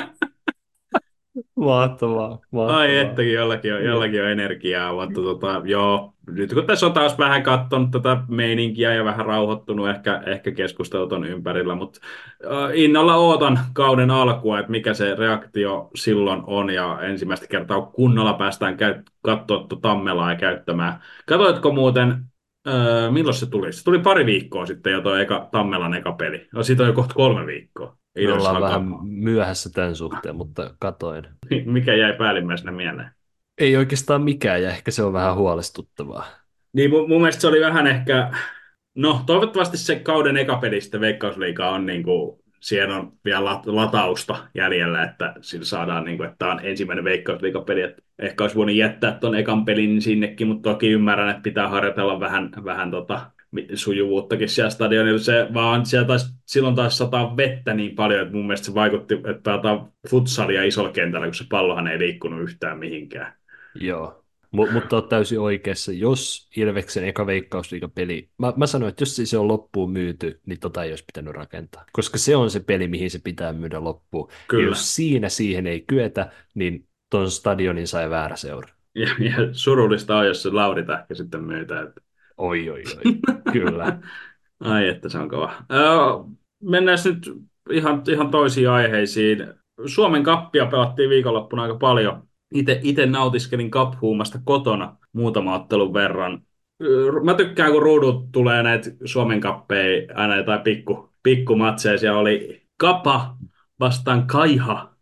mahtavaa, Ai mahtavaa. ettäkin jollakin on energiaa, mutta joo, nyt kun tässä on taas vähän katsonut tätä meininkiä ja vähän rauhoittunut ehkä keskustelut on ympärillä, mutta innolla ootan kauden alkua, että mikä se reaktio silloin on ja ensimmäistä kertaa kunnolla päästään katsoa Tammelaa ja käyttämään. Katoitko muuten, milloin se tuli? Se tuli pari viikkoa sitten jo tuo Tammelan eka peli. No siitä on jo kohta 3 viikkoa. Me Ilves ollaan alkaa. vähän myöhässä tämän suhteen, mutta katoin. Mikä jäi päällimmäisenä mieleen? Ei oikeastaan mikään, ja ehkä se on vähän huolestuttavaa. Niin mun mielestä se oli vähän ehkä, no toivottavasti se kauden eka peli sitten Veikkausliiga on niin kuin, siellä on vielä latausta jäljellä, että sillä saadaan, niin kuin, että tämä on ensimmäinen Veikkausliigapeli, että ehkä olisi voinut jättää tuon ekan pelin sinnekin, mutta toki ymmärrän, että pitää harjoitella vähän sujuvuuttakin siellä stadionilla, se vaan siellä silloin taas sataa vettä niin paljon, että mun mielestä se vaikutti, että pelataan futsalia isolla kentällä, kun se pallohan ei liikkunut yhtään mihinkään. Joo, mutta olet täysin oikeassa. Jos Ilveksen eka Veikkausliigapeli, mä sanoin, että jos se on loppuun myyty, niin tota ei olisi pitänyt rakentaa. Koska se on se peli, mihin se pitää myydä loppuun. Ja Kyllä. jos siihen ei kyetä, niin ton stadionin sai väärä seura. Ja surullista on, jos se Lauri Tähkä sitten myytää. Oi, kyllä. Ai, että se on kova. Mennään nyt ihan toisiin aiheisiin. Suomen kappia pelattiin viikonloppuna aika paljon. Itse nautiskelin cup-huumasta kotona muutama ottelun verran. Mä tykkään, kun ruudut tulee näitä Suomen kappeja, aina jotain pikkumatseja. Siellä oli Kapa vastaan Kaiha,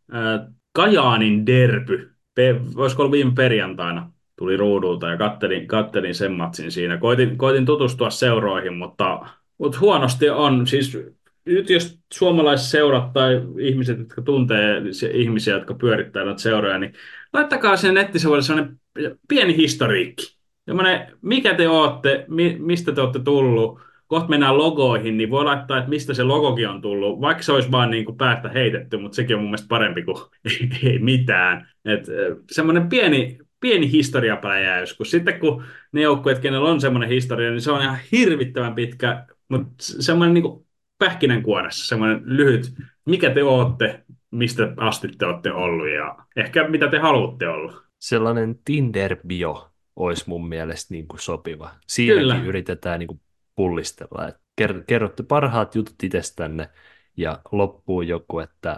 Kajaanin derby. Olisiko ollut viime perjantaina? Tuli ruudulta ja kattelin sen matsin siinä. Koitin tutustua seuroihin, mutta huonosti on. Siis nyt jos suomalaisseurat tai ihmiset, jotka tuntee ihmisiä, jotka pyörittää noita seuroja, niin laittakaa sen nettisivuille sellainen pieni historiikki. Semmoinen, mikä te ootte, mistä te ootte tullut. Kohta mennään logoihin, niin voi laittaa, että mistä se logokin on tullut. Vaikka se olisi vaan niin kuin päästä heitetty, mutta sekin on mun mielestä parempi kuin ei mitään. Semmoinen pieni historiapläjä joskus. Sitten kun ne joukkueet, kenellä on semmoinen historia, niin se on ihan hirvittävän pitkä, mutta semmoinen niin kuin pähkinänkuoressa, semmoinen lyhyt, mikä te ootte, mistä asti te olette ollut ja ehkä mitä te haluatte olla. Sellainen Tinder-bio olisi mun mielestä niin kuin sopiva. Siinäkin Kyllä. yritetään niin kuin pullistella. Että kerrotte parhaat jutut itsestänne ja loppuu joku, että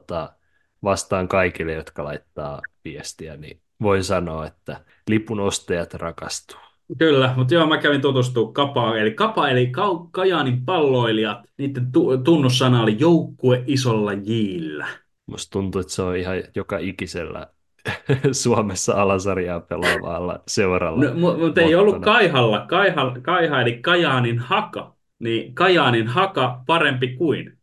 vastaan kaikille, jotka laittaa viestiä, niin voin sanoa, että lipun ostajat rakastuu. Kyllä, mutta joo, mä kävin tutustumaan Kapa eli Kajaanin palloilijat, niiden tunnussana oli joukkue isolla jillä. Musta tuntuu, että se on ihan joka ikisellä Suomessa alasarjaa pelaavalla seuralla. No, mutta ei ollut mottona. Kaiha eli Kajaanin Haka, niin Kajaanin Haka parempi kuin.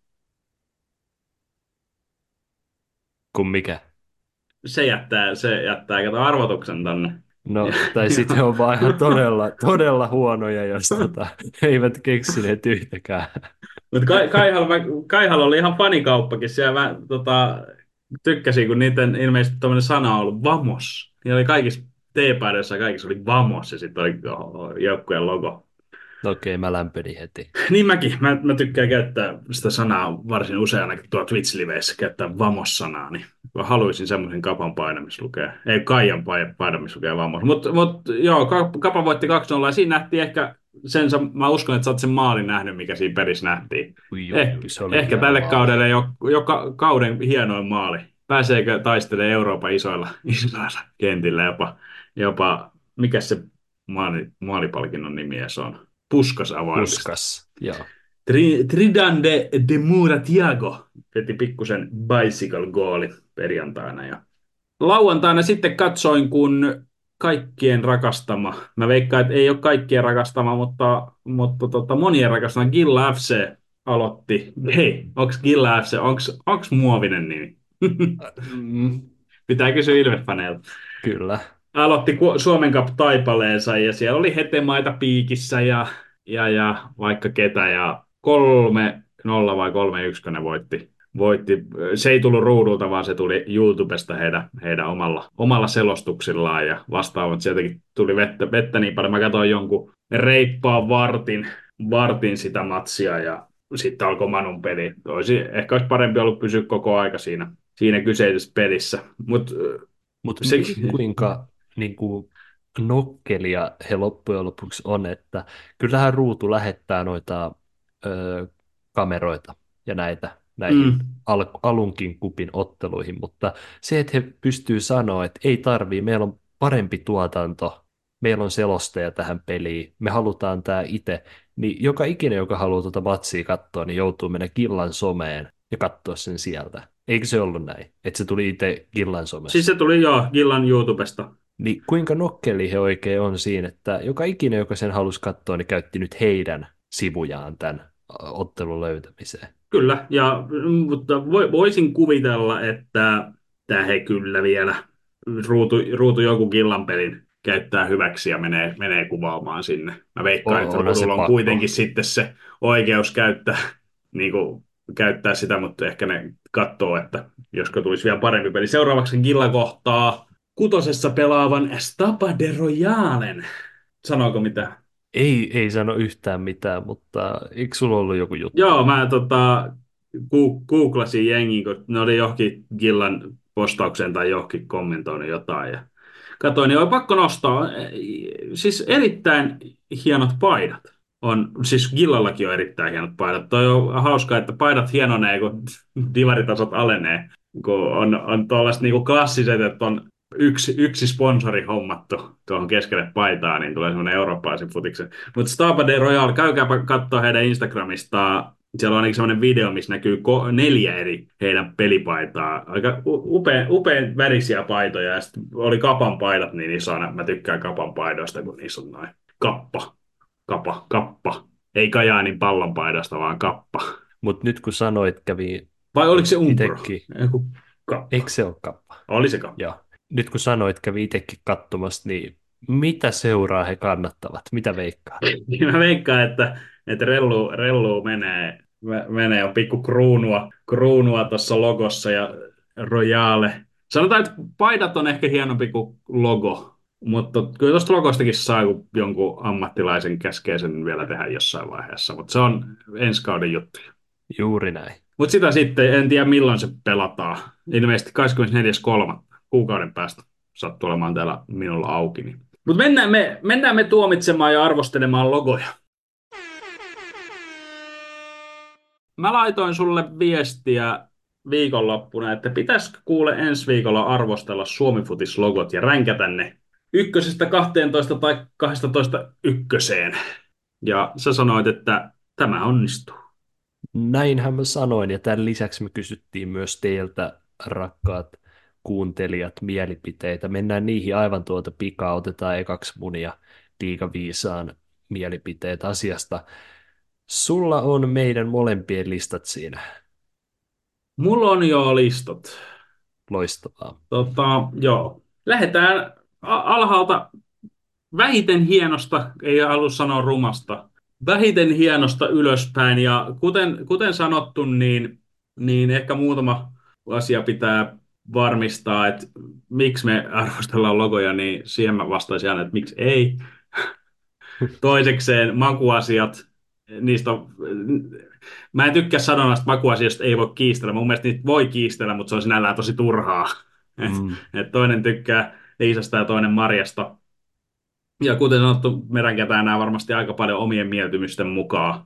Kuin mikä? Se jättää kato arvotuksen tonne. No, tai sitten on vaan ihan todella huonoja, jos eivät keksineet yhtäkään. Mutta Kaihalla oli ihan fanikauppakin siellä. Mä tykkäsin, kun niiden ilmeisesti tämmöinen sana on ollut vamos. Niillä oli kaikissa teepaidoissa ja kaikissa oli vamos ja sitten oli joukkueen logo. Okei, mä lämpenin heti. Niin mäkin. Mä tykkään käyttää sitä sanaa varsin usein, ainakin tuolla Twitch-liveissä käyttää vamos-sanaa. Niin mä haluaisin semmoisen Kapan paidan, missä lukee, ei Kaijan paidan, missä lukee vamos. Mutta joo, Kapa voitti 2-0 ja siinä nähtiin ehkä mä uskon, että sä oot sen maalin nähnyt, mikä siinä pelissä nähtiin. Se oli Ehkä hieno tälle maali. kaudelle joka kauden hienoin maali. Pääseekö taistelemaan Euroopan isoilla kentillä jopa mikä se maalipalkinnon nimi edes on? puskasavaimista. Puskas, joo. Tridande de Muratiago veti pikkusen bicycle-gooli perjantaina. Ja lauantaina sitten katsoin, kun kaikkien rakastama, mä veikkaan, että ei ole kaikkien rakastama, mutta monien rakastama Gilla FC aloitti. Hei, onks Gilla FC, onks muovinen nimi? Mm, Pitää kysyä Ilves-faneilta. kyllä. Aloitti Suomen Cup-taipaleensa ja siellä oli hetemaita piikissä ja vaikka ketä ja 3-0 vai 3-1, kun ne voitti. Se ei tullut ruudulta, vaan se tuli YouTubesta heidän omalla selostuksillaan ja vastaavat. Sieltäkin tuli vettä niin paljon. Mä katsoin jonkun reippaan vartin sitä matsia ja sitten alkoi Manun peli. Ehkä olisi parempi ollut pysyä koko aika siinä kyseisessä pelissä. Mutta Mutta se, kuinka niin kuin, nokkelia he loppujen lopuksi on, että kyllähän ruutu lähettää noita kameroita ja näihin mm, alunkin kupin otteluihin, mutta se, että he pystyy sanoa, että ei tarvii, meillä on parempi tuotanto, meillä on selostaja tähän peliin, me halutaan tämä itse, niin joka ikinen, joka haluaa tuota matsia katsoa, niin joutuu mennä Gillan someen ja katsoa sen sieltä. Eikö se ollut näin, että se tuli itse Gillan somessa? siis se tuli jo Gillan YouTubesta. Niin kuinka nokkeli he oikein on siinä, että joka ikinen, joka sen halusi katsoa, niin käytti nyt heidän sivujaan tämän ottelun löytämiseen. Kyllä, mutta voisin kuvitella, että he kyllä vielä ruutu joku Gillan pelin käyttää hyväksi ja menee kuvaamaan sinne. Mä veikkaan, että Onhan se ruudulla on pakko. kuitenkin sitten se oikeus niin kuin, käyttää sitä, mutta ehkä ne katsoo, että josko tulisi vielä parempi peli. Seuraavaksi Gilla kohtaa kutosessa pelaavan Stapa de Royalen. Sanooko mitä? Ei sano yhtään mitään, mutta eikö sulla ollut joku juttu? Joo, mä googlasin jengin, kun ne oli johonkin Gillan postaukseen tai johonkin kommentoinut jotain. Ja katsoin, niin oli pakko nostaa. Siis erittäin hienot paidat. Siis Gillallakin on erittäin hienot paidat. Toi on hauskaa, että paidat hienonee, kun divaritasot alenee. Kun on tuollaiset niinku klassiset, että on yksi sponsori hommattu tuohon keskelle paitaa, niin tulee semmoinen eurooppalaisen futiksen. Mutta Stapa de Royal, käykääpä katsoa heidän Instagramista. Siellä on ainakin semmoinen video, missä näkyy 4 eri heidän pelipaitaa. Aika upean värisiä paitoja. Ja sitten oli Kapan paidat niin isona. Mä tykkään Kapan paidoista, kun niissä on noin kappa. Ei Kajaanin pallonpaidasta, vaan kappa. Mutta nyt kun sanoit, kävi Vai oliko se Umpro? itekin. Joku kappa. Eikö se ole kappa? Oli se kappa. Joo. Nyt kun sanoit, kävi itsekin katsomassa, niin mitä seuraa he kannattavat? Mitä veikkaa? Niin mä veikkaan, että rellu menee on pikku kruunua tuossa logossa ja Royale. Sanotaan, että paidat on ehkä hienompi kuin logo, mutta kyllä tuosta logostakin saa jonkun ammattilaisen käskee sen vielä tehdä jossain vaiheessa, mutta se on ensi kauden juttu. Juuri näin. Mutta sitä sitten, en tiedä milloin se pelataan. Ilmeisesti 24.3. kuukauden päästä sattuu olemaan täällä minulla auki. Niin. Mutta mennään me tuomitsemaan ja arvostelemaan logoja. Mä laitoin sulle viestiä viikonloppuna, että pitäisikö kuule ensi viikolla arvostella Suomi-futis-logot ja ränkätä ne 1-12 tai 12 ykköseen. Ja sä sanoit, että tämä onnistuu. Näinhän mä sanoin, ja tämän lisäksi me kysyttiin myös teiltä, rakkaat kuuntelijat, mielipiteitä. Mennään niihin aivan tuota pikaa, otetaan ekaksi mun ja Liiga-viisaan mielipiteet asiasta. Sulla on meidän molempien listat siinä. Mulla on jo listot. Loistavaa. Joo. Lähdetään alhaalta vähiten hienosta, ei halua sanoa rumasta, vähiten hienosta ylöspäin. Ja kuten sanottu, niin ehkä muutama asia pitää varmistaa, että miksi me arvostellaan logoja, niin siihen mä vastaisin aina, että miksi ei. Toisekseen makuasiat, niistä on, mä en tykkää sanonnasta makuasioista ei voi kiistellä. Mun mielestä niitä voi kiistellä, mutta se on sinällään tosi turhaa. Et toinen tykkää Liisasta ja toinen Marjasta. Ja kuten sanottu, me ränkätään nämä varmasti aika paljon omien mieltymysten mukaan.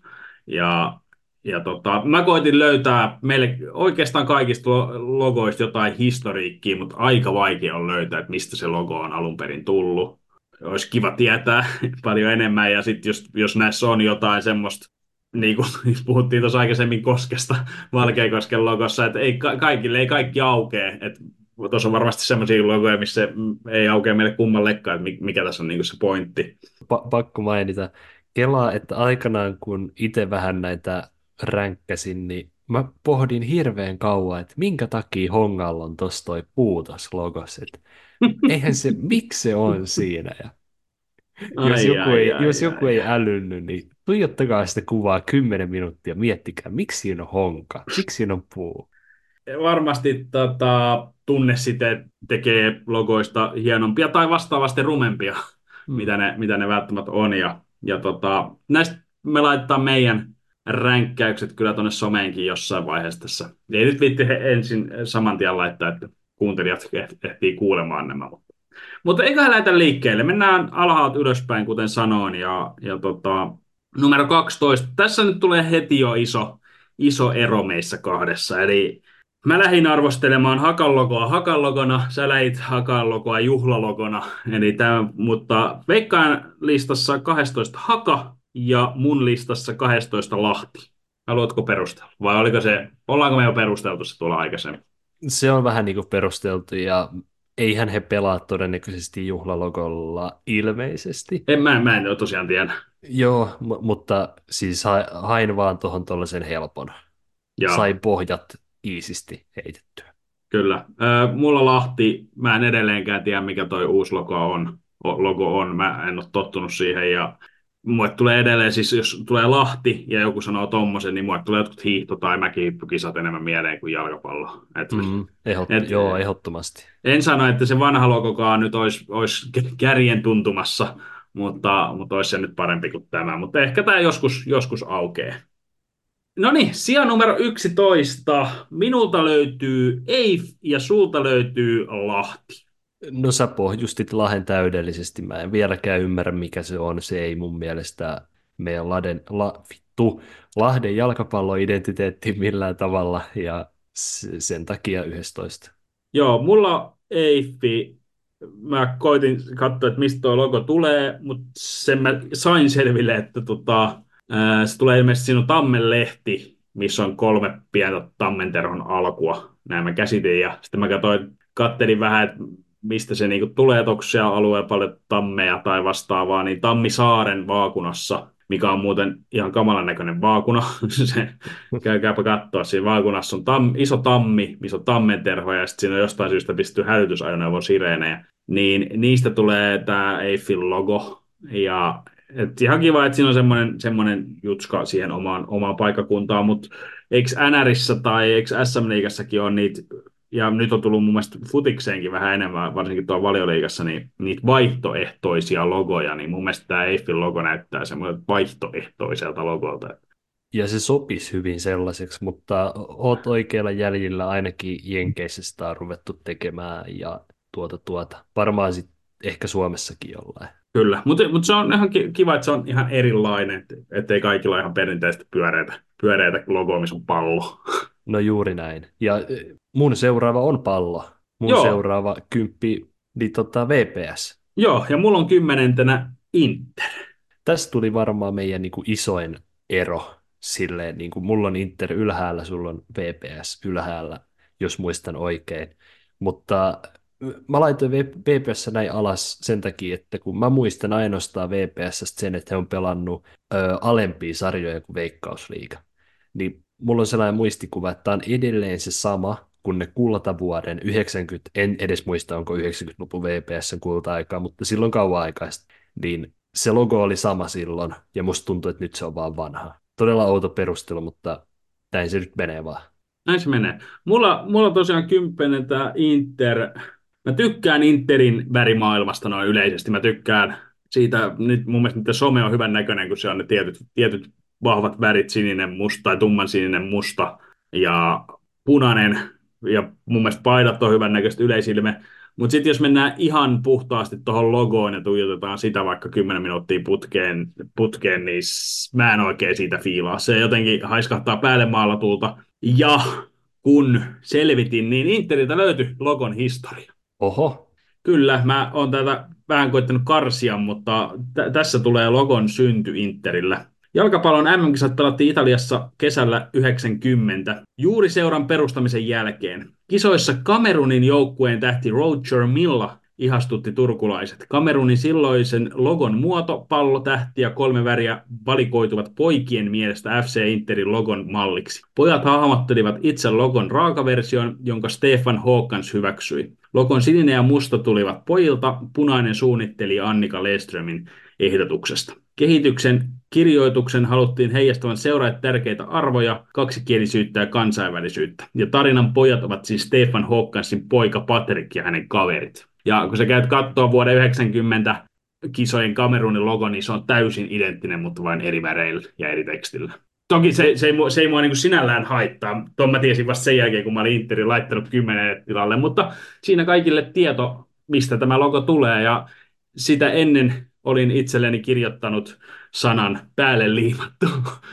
Mä koitin löytää meille oikeastaan kaikista logoista jotain historiikkiä, mutta aika vaikea on löytää, että mistä se logo on alun perin tullut. olisi kiva tietää paljon enemmän. Ja sitten jos näissä on jotain semmoista, niin kuin puhuttiin tuossa aikaisemmin Koskesta, Valkeakosken logossa, että kaikille ei kaikki aukee. Tuossa on varmasti semmoisia logoja, missä ei aukea meille kummallekaan, että mikä tässä on niin kuin se pointti. Pakko mainita. Kelaa, että aikanaan kun itse vähän näitä ränkkäsin, niin mä pohdin hirveän kauan, että minkä takia Hongalla on tossa toi puutos logos. Että eihän se, miksi se on siinä? Ja Ai, ai, ai, jos joku ai. ei älynnyt, niin tuijottakaa sitä kuvaa 10 minuuttia, miettikää, miksi siinä on honka, miksi siinä on puu. Varmasti tunnesiteet tekee logoista hienompia tai vastaavasti rumempia, Hmm. mitä ne välttämättä on. Näistä me laitetaan meidän ränkkäykset kyllä tuonne someenkin jossain vaiheessa tässä. Ei nyt viitti ensin saman tien laittaa, että kuuntelijat ehtii kuulemaan nämä. Mutta eiköhän lähdetä liikkeelle. Mennään alhaalta ylöspäin, kuten sanoin. Numero 12. Tässä nyt tulee heti jo iso ero meissä kahdessa. Eli mä lähdin arvostelemaan Hakan logoa Hakan logona, sä lähit Hakan logoa juhlalogona. Mutta Veikkaan listassa 12 Haka ja mun listassa 12 Lahti. Haluatko perustella? Vai ollaanko me jo perusteltu se tuolla aikaisemmin? Se on vähän niin kuin perusteltu, ja eihän he pelaa todennäköisesti juhlalogolla ilmeisesti. Mä en ole tosiaan tiedä. Joo, mutta siis hain vaan tuohon tuollaisen helpon. Ja Sai pohjat iisisti heitettyä. kyllä. Mulla Lahti, mä en edelleenkään tiedä, mikä toi uusi logo on. Mä en ole tottunut siihen ja mulle tulee edelleen, siis jos tulee Lahti ja joku sanoo tommosen, niin mulle tulee jotkut hiihto- tai mäkihyppykisat enemmän mieleen kuin jalkapallo. Joo, ehdottomasti. En sano, että se vanha logokaan nyt olisi kärjen tuntumassa, mutta olisi se nyt parempi kuin tämä. Mutta ehkä tämä joskus aukeaa. No niin, sija numero 11. Minulta löytyy EIF ja sulta löytyy Lahti. No sä pohjustit Lahden täydellisesti. Mä en vieläkään ymmärrä, mikä se on. Se ei mun mielestä meidän Lahden jalkapalloidentiteetti millään tavalla, ja sen takia 11. Joo, mulla EIFi. Mä koitin katsoa, että mistä tuo logo tulee, mutta sen mä sain selville, että se tulee ilmeisesti siinä on Tammenlehti, missä on 3 pientä tammenterhon alkua. Näin mä käsitin ja sitten mä kattelin vähän, että mistä se niinku tulee, että onko siellä alueella paljon tammeja tai vastaavaa, niin Tammisaaren vaakunassa, mikä on muuten ihan kamalan näköinen vaakuna, se, käykääpä katsoa, siinä vaakunassa on iso tammi, missä on tammenterhoja ja sitten siinä on jostain syystä pistetty hälytysajoneuvon sireenejä, niin niistä tulee tämä Eiffel logo ja ihan kiva, että siinä on semmoinen jutska siihen omaan paikkakuntaan, mutta eikö NRissä tai eikö SM-liigassakin ole niitä, ja nyt on tullut mun mielestä futikseenkin vähän enemmän, varsinkin tuolla Valioliigassa, niin niitä vaihtoehtoisia logoja, niin mun mielestä tämä Eiffel-logo näyttää semmoinen vaihtoehtoiselta logolta. Ja se sopisi hyvin sellaiseksi, mutta oot oikealla jäljellä, ainakin Jenkeissä sitä on ruvettu tekemään, ja varmaan sitten ehkä Suomessakin jollain. Kyllä, mutta se on ihan kiva, että se on ihan erilainen, ettei kaikilla ole ihan perinteisesti pyöreitä logoa, missä on pallo. No juuri näin. Ja mun seuraava on pallo. Mun Joo. seuraava 10, niin VPS. Joo, ja mulla on 10. Inter. Tästä tuli varmaan meidän niin kuin isoin ero silleen, niin kuin mulla on Inter ylhäällä, sulla on VPS ylhäällä, jos muistan oikein. Mutta mä laitoin VPS näin alas sen takia, että kun mä muistan ainoastaan VPS sen, että he on pelannut alempia sarjoja kuin Veikkausliiga, niin mulla on sellainen muistikuva, että tämä on edelleen se sama kuin ne kultavuoden 90, en edes muista, onko 90-luvun VPSn kulta-aikaa, mutta silloin kauan aikaista, niin se logo oli sama silloin, ja musta tuntuu, että nyt se on vaan vanha. Todella outo perustelu, mutta näin se nyt menee vaan. Näin se menee. Mulla tosiaan 10. tämä Inter. Mä tykkään Interin värimaailmasta noin yleisesti. Mä tykkään siitä, nyt mun mielestä nyt some on hyvän näköinen, kun se on ne tietyt vahvat värit, sininen, musta tai tumman sininen, musta ja punainen. Ja mun mielestä paidat on hyvän näköistä yleisilme. Mutta sitten jos mennään ihan puhtaasti tuohon logoon ja tuijotetaan sitä vaikka 10 minuuttia putkeen, niin mä en oikein siitä fiilaa. Se jotenkin haiskahtaa päälle maalatulta. Ja kun selvitin, niin Interiltä löytyi logon historia. Oho, Kyllä, mä oon tätä vähän koittanut karsia, mutta tässä tulee logon synty Interillä. Jalkapallon MM-kisat pelattiin Italiassa kesällä 90, juuri seuran perustamisen jälkeen. Kisoissa Kamerunin joukkueen tähti Roger Milla ihastutti turkulaiset. Kamerunin silloisen logon muoto, pallo, tähti ja 3 väriä valikoituvat poikien mielestä FC Interin logon malliksi. Pojat hahmottelivat itse logon raakaversion, jonka Stefan Håkans hyväksyi. Logon sininen ja musta tulivat pojilta, punainen suunnitteli Annika Leströmin ehdotuksesta. Kehityksen kirjoituksen haluttiin heijastavan seuraajat tärkeitä arvoja, kaksikielisyyttä ja kansainvälisyyttä. Ja tarinan pojat ovat siis Stefan Håkansin poika Patrick ja hänen kaverit. Ja kun sä käyt katsoa vuoden 90 kisojen Kamerunin logo, niin se on täysin identtinen, mutta vain eri väreillä ja eri tekstillä. Toki se ei mua niin kuin sinällään haittaa. Tuon mä tiesin vasta sen jälkeen, kun mä olin Interin laittanut 10 tilalle, mutta siinä kaikille tieto, mistä tämä logo tulee. Ja sitä ennen olin itselleni kirjoittanut sanan päälle liimattu.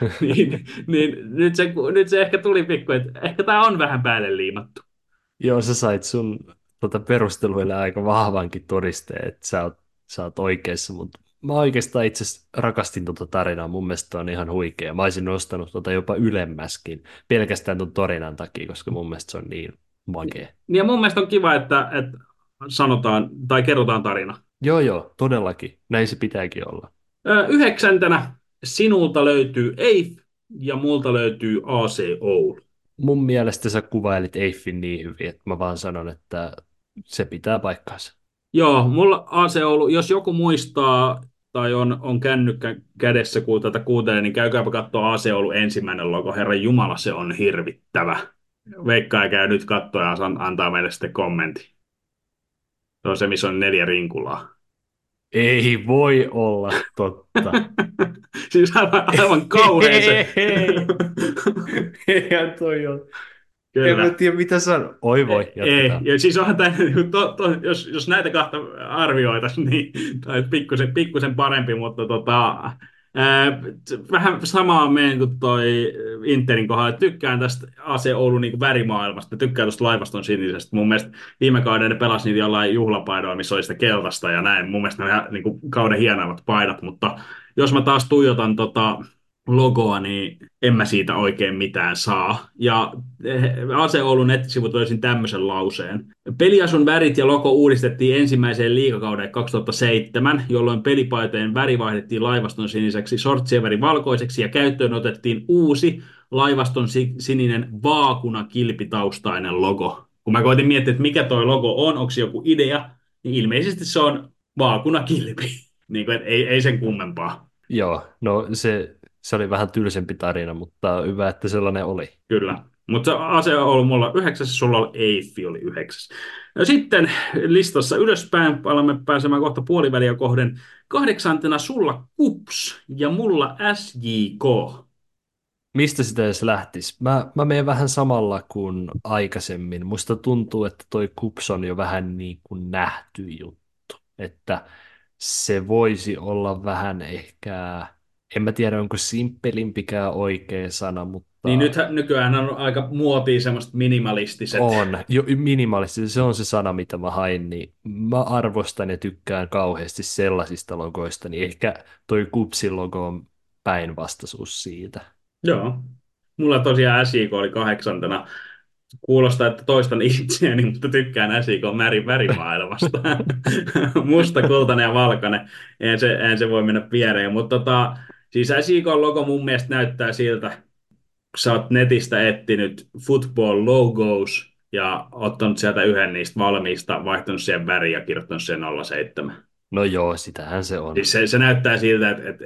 Nyt se ehkä tuli pikku, että ehkä tämä on vähän päälle liimattu. Joo, sä sait sun perusteluille aika vahvankin todisteen, että sä oot oikeassa, mutta mä oikeastaan itse asiassa rakastin tuota tarinaa. Mun mielestä on ihan huikea. Mä olisin nostanut jopa ylemmäskin pelkästään tuon tarinan takia, koska mun mielestä se on niin makea. Ja mun mielestä on kiva, että sanotaan tai kerrotaan tarina. Joo, todellakin. Näin se pitääkin olla. 9. sinulta löytyy EIF ja multa löytyy AC Oulu. Mun mielestä sä kuvailit Eiffin niin hyvin, että mä vaan sanon, että se pitää paikkaansa. Joo, mulla AC Oulu, jos joku muistaa tai on kännykkä kädessä, kun tätä kuuntelee, niin käykääpä katsoa AC Oulu ensimmäinen logo. Herran Jumala, se on hirvittävä. Veikkaa käy nyt katsoa ja antaa meille sitten kommentti. Se on se, missä on 4 rinkulaa. Ei voi olla totta. Siis aivan kauhean se. Eihän toi ole. Kyllä. En mä tiedä, mitä sanon. Oi voi, Ei, jatketaan. ja siis onhan tämä, jos näitä kahta arvioitaisiin, niin tämä pikkusen parempi, mutta vähän samaa meidän kuin toi Interin kohdalla. Tykkään tästä AC Oulun niin värimaailmasta, tykkään tuosta laivaston sinisestä. Mun mielestä viime kauden ne pelasi niitä jollain juhlapaidoilla, missä oli sitä keltaista ja näin. Mun mielestä ne on ihan niin kuin kauden hienoimmat paidat, mutta jos mä taas tuijotan logoa, niin en mä siitä oikein mitään saa. Ja AC Oulun nettisivut löysin tämmöisen lauseen. Peliasun värit ja logo uudistettiin ensimmäiseen liigakauden 2007, jolloin pelipaitojen väri vaihdettiin laivaston siniseksi, sortsien väri valkoiseksi ja käyttöön otettiin uusi laivaston sininen vaakunakilpitaustainen logo. Kun mä koitin miettiä, että mikä toi logo on, onko se joku idea, niin ilmeisesti se on vaakunakilpi. Niin kuin, ei sen kummempaa. Joo, no se oli vähän tylsempi tarina, mutta hyvä, että sellainen oli. Kyllä. Mutta se asia on ollut mulla 9, sulla oli Eiffi oli 9. Ja sitten listassa ylöspäin alamme pääsemään kohta puoliväliä kohden. 8. sulla KuPS ja mulla SJK. Mistä sitä edes lähtisi? Mä menen vähän samalla kuin aikaisemmin. Musta tuntuu, että toi KuPS on jo vähän niin kuin nähty juttu. Että se voisi olla vähän ehkä, en mä tiedä onko simppelimpikään oikea sana, mutta Niin nykyään on aika muotia semmoista minimalistiset. on. Jo, minimalisti, se on se sana, mitä mä hain, niin mä arvostan ja tykkään kauheasti sellaisista logoista, niin ehkä toi KuPSin logo on päinvastaisuus siitä. Joo. Mulla tosiaan SJK oli 8. Kuulostaa, että toistan itseäni, mutta tykkään SJK värimaailmasta. Musta, kultainen ja valkoinen. Eihän se voi mennä viereen. Mutta siis SJK-logo mun mielestä näyttää siltä, kun sä oot netistä etsinyt football logos ja ottanut sieltä yhden niistä valmiista, vaihtanut siihen väriin ja kirjoittanut siihen 07. No joo, sitähän se on. Siis se näyttää siltä, että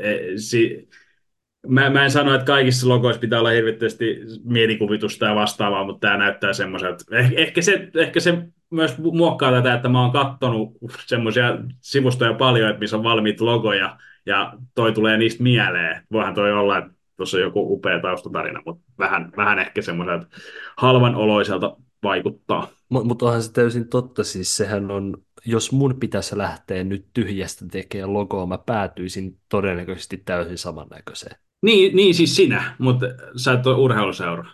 Mä en sano, että kaikissa logoissa pitää olla hirvittävästi mielikuvitusta ja vastaavaa, mutta tämä näyttää semmoiselta. Ehkä se myös muokkaa tätä, että mä oon katsonut semmoisia sivustoja paljon, että missä on valmiit logoja, ja toi tulee niistä mieleen. Voihan toi olla, että tuossa on joku upea taustatarina, mutta vähän ehkä semmoiselta halvan oloiselta vaikuttaa. Mutta onhan se täysin totta, siis sehän on, jos mun pitäisi lähteä nyt tyhjästä tekemään logoa, mä päätyisin todennäköisesti täysin samannäköiseen. Niin siis sinä, mutta sä et ole urheiluseura.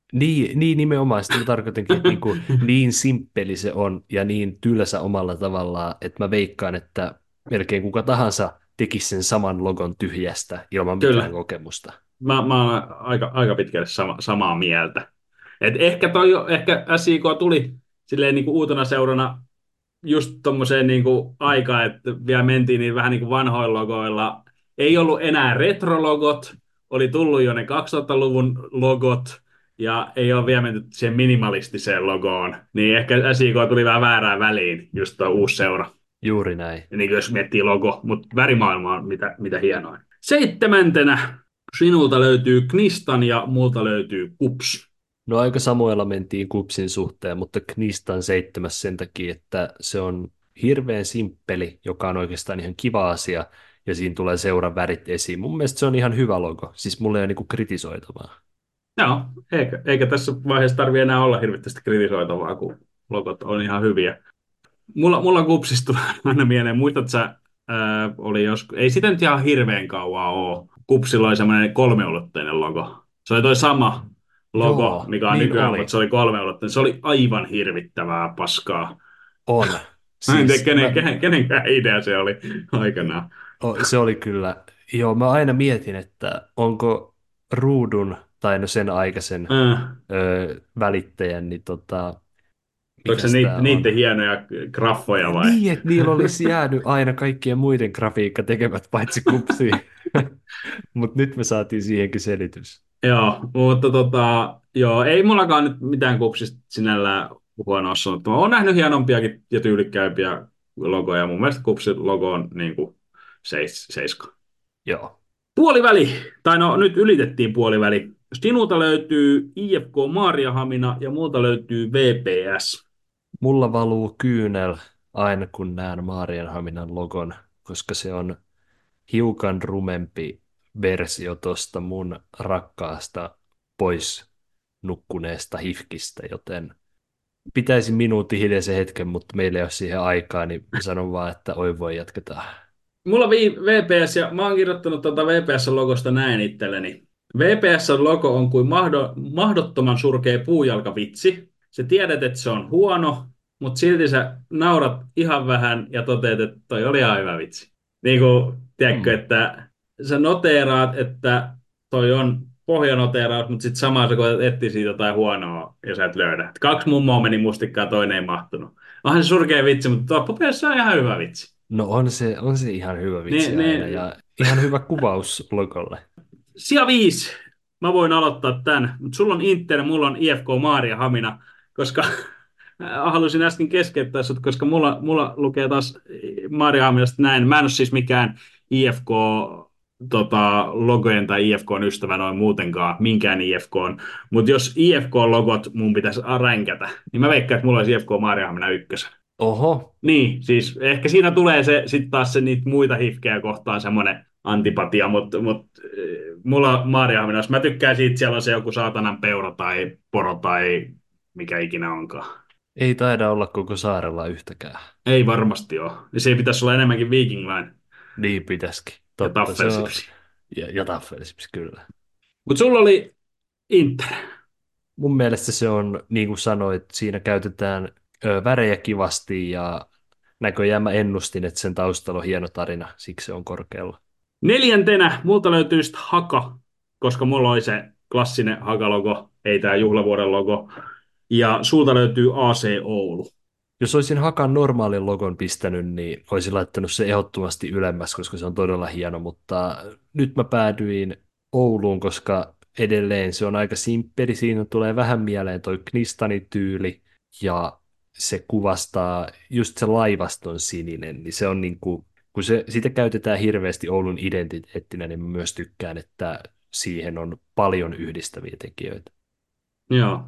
Niin nimenomaan. Sitten mä tarkoitankin, että niin simppeli se on ja niin tylsä omalla tavallaan, että mä veikkaan, että melkein kuka tahansa tekisi sen saman logon tyhjästä ilman mitään Kyllä, kokemusta. mä oon aika pitkälle samaa mieltä. Et ehkä SIK tuli silleen niin kuin uutena seurana just tommoseen niin kuin aikaan, että vielä mentiin niin vähän niin kuin vanhoilla logoilla. Ei ollut enää retrologot, oli tullut jo ne 2000-luvun logot, ja ei ole vielä menty siihen minimalistiseen logoon. Niin ehkä SIK tuli vähän väärään väliin, just tuo uusi seura. Juuri näin. Ja niin kuin jos miettii logo, mutta värimaailma on mitä hienoin. Seitsemäntenä sinulta löytyy Knistan ja multa löytyy Kups. No aika samoilla mentiin kupsin suhteen, mutta Knistan 7 sen takia, että se on hirveän simppeli, joka on oikeastaan ihan kiva asia, ja siinä tulee seuran värit esiin. Mun mielestä se on ihan hyvä logo, siis mulle ei ole niinku kritisoitavaa. Joo, eikä tässä vaiheessa tarvitse enää olla hirvittävästi kritisoitavaa, kun logot on ihan hyviä. Mulla kupsista tulee aina mieleen, muistat sä, oli joskus, ei sitä nyt ihan hirveän kauan ole. Kupsilla oli semmoinen kolmeulotteinen logo. Se oli toi sama logo, Joo, mikä on niin nykyään, mutta oli. se oli kolmeulotteinen. Se oli aivan hirvittävää paskaa. On. Mä en tiedä, Siis kenenkään idea se oli aikanaan. se oli kyllä, joo, mä aina mietin, että onko ruudun, tai no sen aikaisen Äh, välittäjän, niin Onko se mikäs tää on? niiden hienoja graffoja vai? Niin, että niillä olisi jäänyt aina kaikkien muiden grafiikkatekemät paitsi kupsi. Mutta nyt me saatiin siihenkin selitys. Joo, mutta joo, ei mullakaan nyt mitään kupsista sinällään huonoa sanottavaa. Olen nähnyt hienompiakin ja tyylikkäimpiä logoja. Mun mielestä kupsin logo on niin kuin seiska. Joo. Puoliväli, tai no nyt ylitettiin puoliväli. Sinulta löytyy IFK Maariahamina ja multa löytyy VPS. Mulla valuu kyynel aina kun näen Maarianhaminan logon, koska se on hiukan rumempi versio tosta mun rakkaasta pois nukkuneesta hifkistä, joten pitäisi minuutin hiljaisen hetken, mutta meillä ei ole siihen aikaa, niin sanon vaan, että oi voi jatketaan. Mulla on VPS ja mä oon kirjoittanut VPS-logosta näin itselleni. VPS-logo on kuin mahdottoman surkea puujalkavitsi. Sä tiedät, että se on huono, mutta silti sä naurat ihan vähän ja toteat, että toi oli ihan hyvä vitsi. Niin kuin, tiedätkö, Mm. että sä noteeraat, että toi on pohjanoteeraus, mutta sitten samaan sä koetat etsiä siitä jotain huonoa ja sä et löydä. Kaksi mummoa meni mustikkaan, toinen ei mahtunut. Onhan se surkea vitsi, mutta loppupeleissä on ihan hyvä vitsi. No on se ihan hyvä vitsi aina Ne, ja ihan hyvä kuvaus logolle. Sija 5. Mä voin aloittaa tämän, mutta sulla on Inter, mulla on IFK Maariahamina, koska halusin äsken keskeyttää sut, koska mulla lukee taas Maariahaminasta näin. Mä en ole siis mikään IFK logojen tai IFKn ystävä noin muutenkaan, minkään IFKn. Mutta jos IFK-logot mun pitäisi ränkätä, niin mä veikkaan, että mulla olisi IFK Maariahamina ykkösen. Oho, Niin, siis ehkä siinä tulee se sitten taas se niitä muita hifkejä kohtaan semmoinen antipatia, mutta mulla Maariahaminassa, mä tykkään siitä, siellä on se joku saatanan peura tai poro tai mikä ikinä onkaan. ei taida olla koko saarella yhtäkään. Ei varmasti ole. Ja se pitäisi olla enemmänkin Viking Line Niin pitäisikin. ja Totta, se on. Taffelsipsi. Ja Taffelsipsi, kyllä. Mutta sulla oli Inter. Mun mielestä se on, niin kuin sanoit, siinä käytetään värejä kivasti ja näköjään mä ennustin, että sen taustalla on hieno tarina, siksi se on korkealla. Neljäntenä multa löytyy sitten Haka, koska mulla oli se klassinen Haka-logo, ei tämä juhlavuoden logo. Ja sulta löytyy AC Oulu. Jos olisin Hakan normaalin logon pistänyt, niin olisin laittanut se ehdottomasti ylemmäs, koska se on todella hieno, mutta nyt mä päädyin Ouluun, koska edelleen se on aika simppeli, siinä tulee vähän mieleen toi Knistani-tyyli, ja se kuvastaa just se laivaston sininen, niin se on niin kuin, kun sitä käytetään hirveästi Oulun identiteettinä, niin mä myös tykkään, että siihen on paljon yhdistäviä tekijöitä. Joo.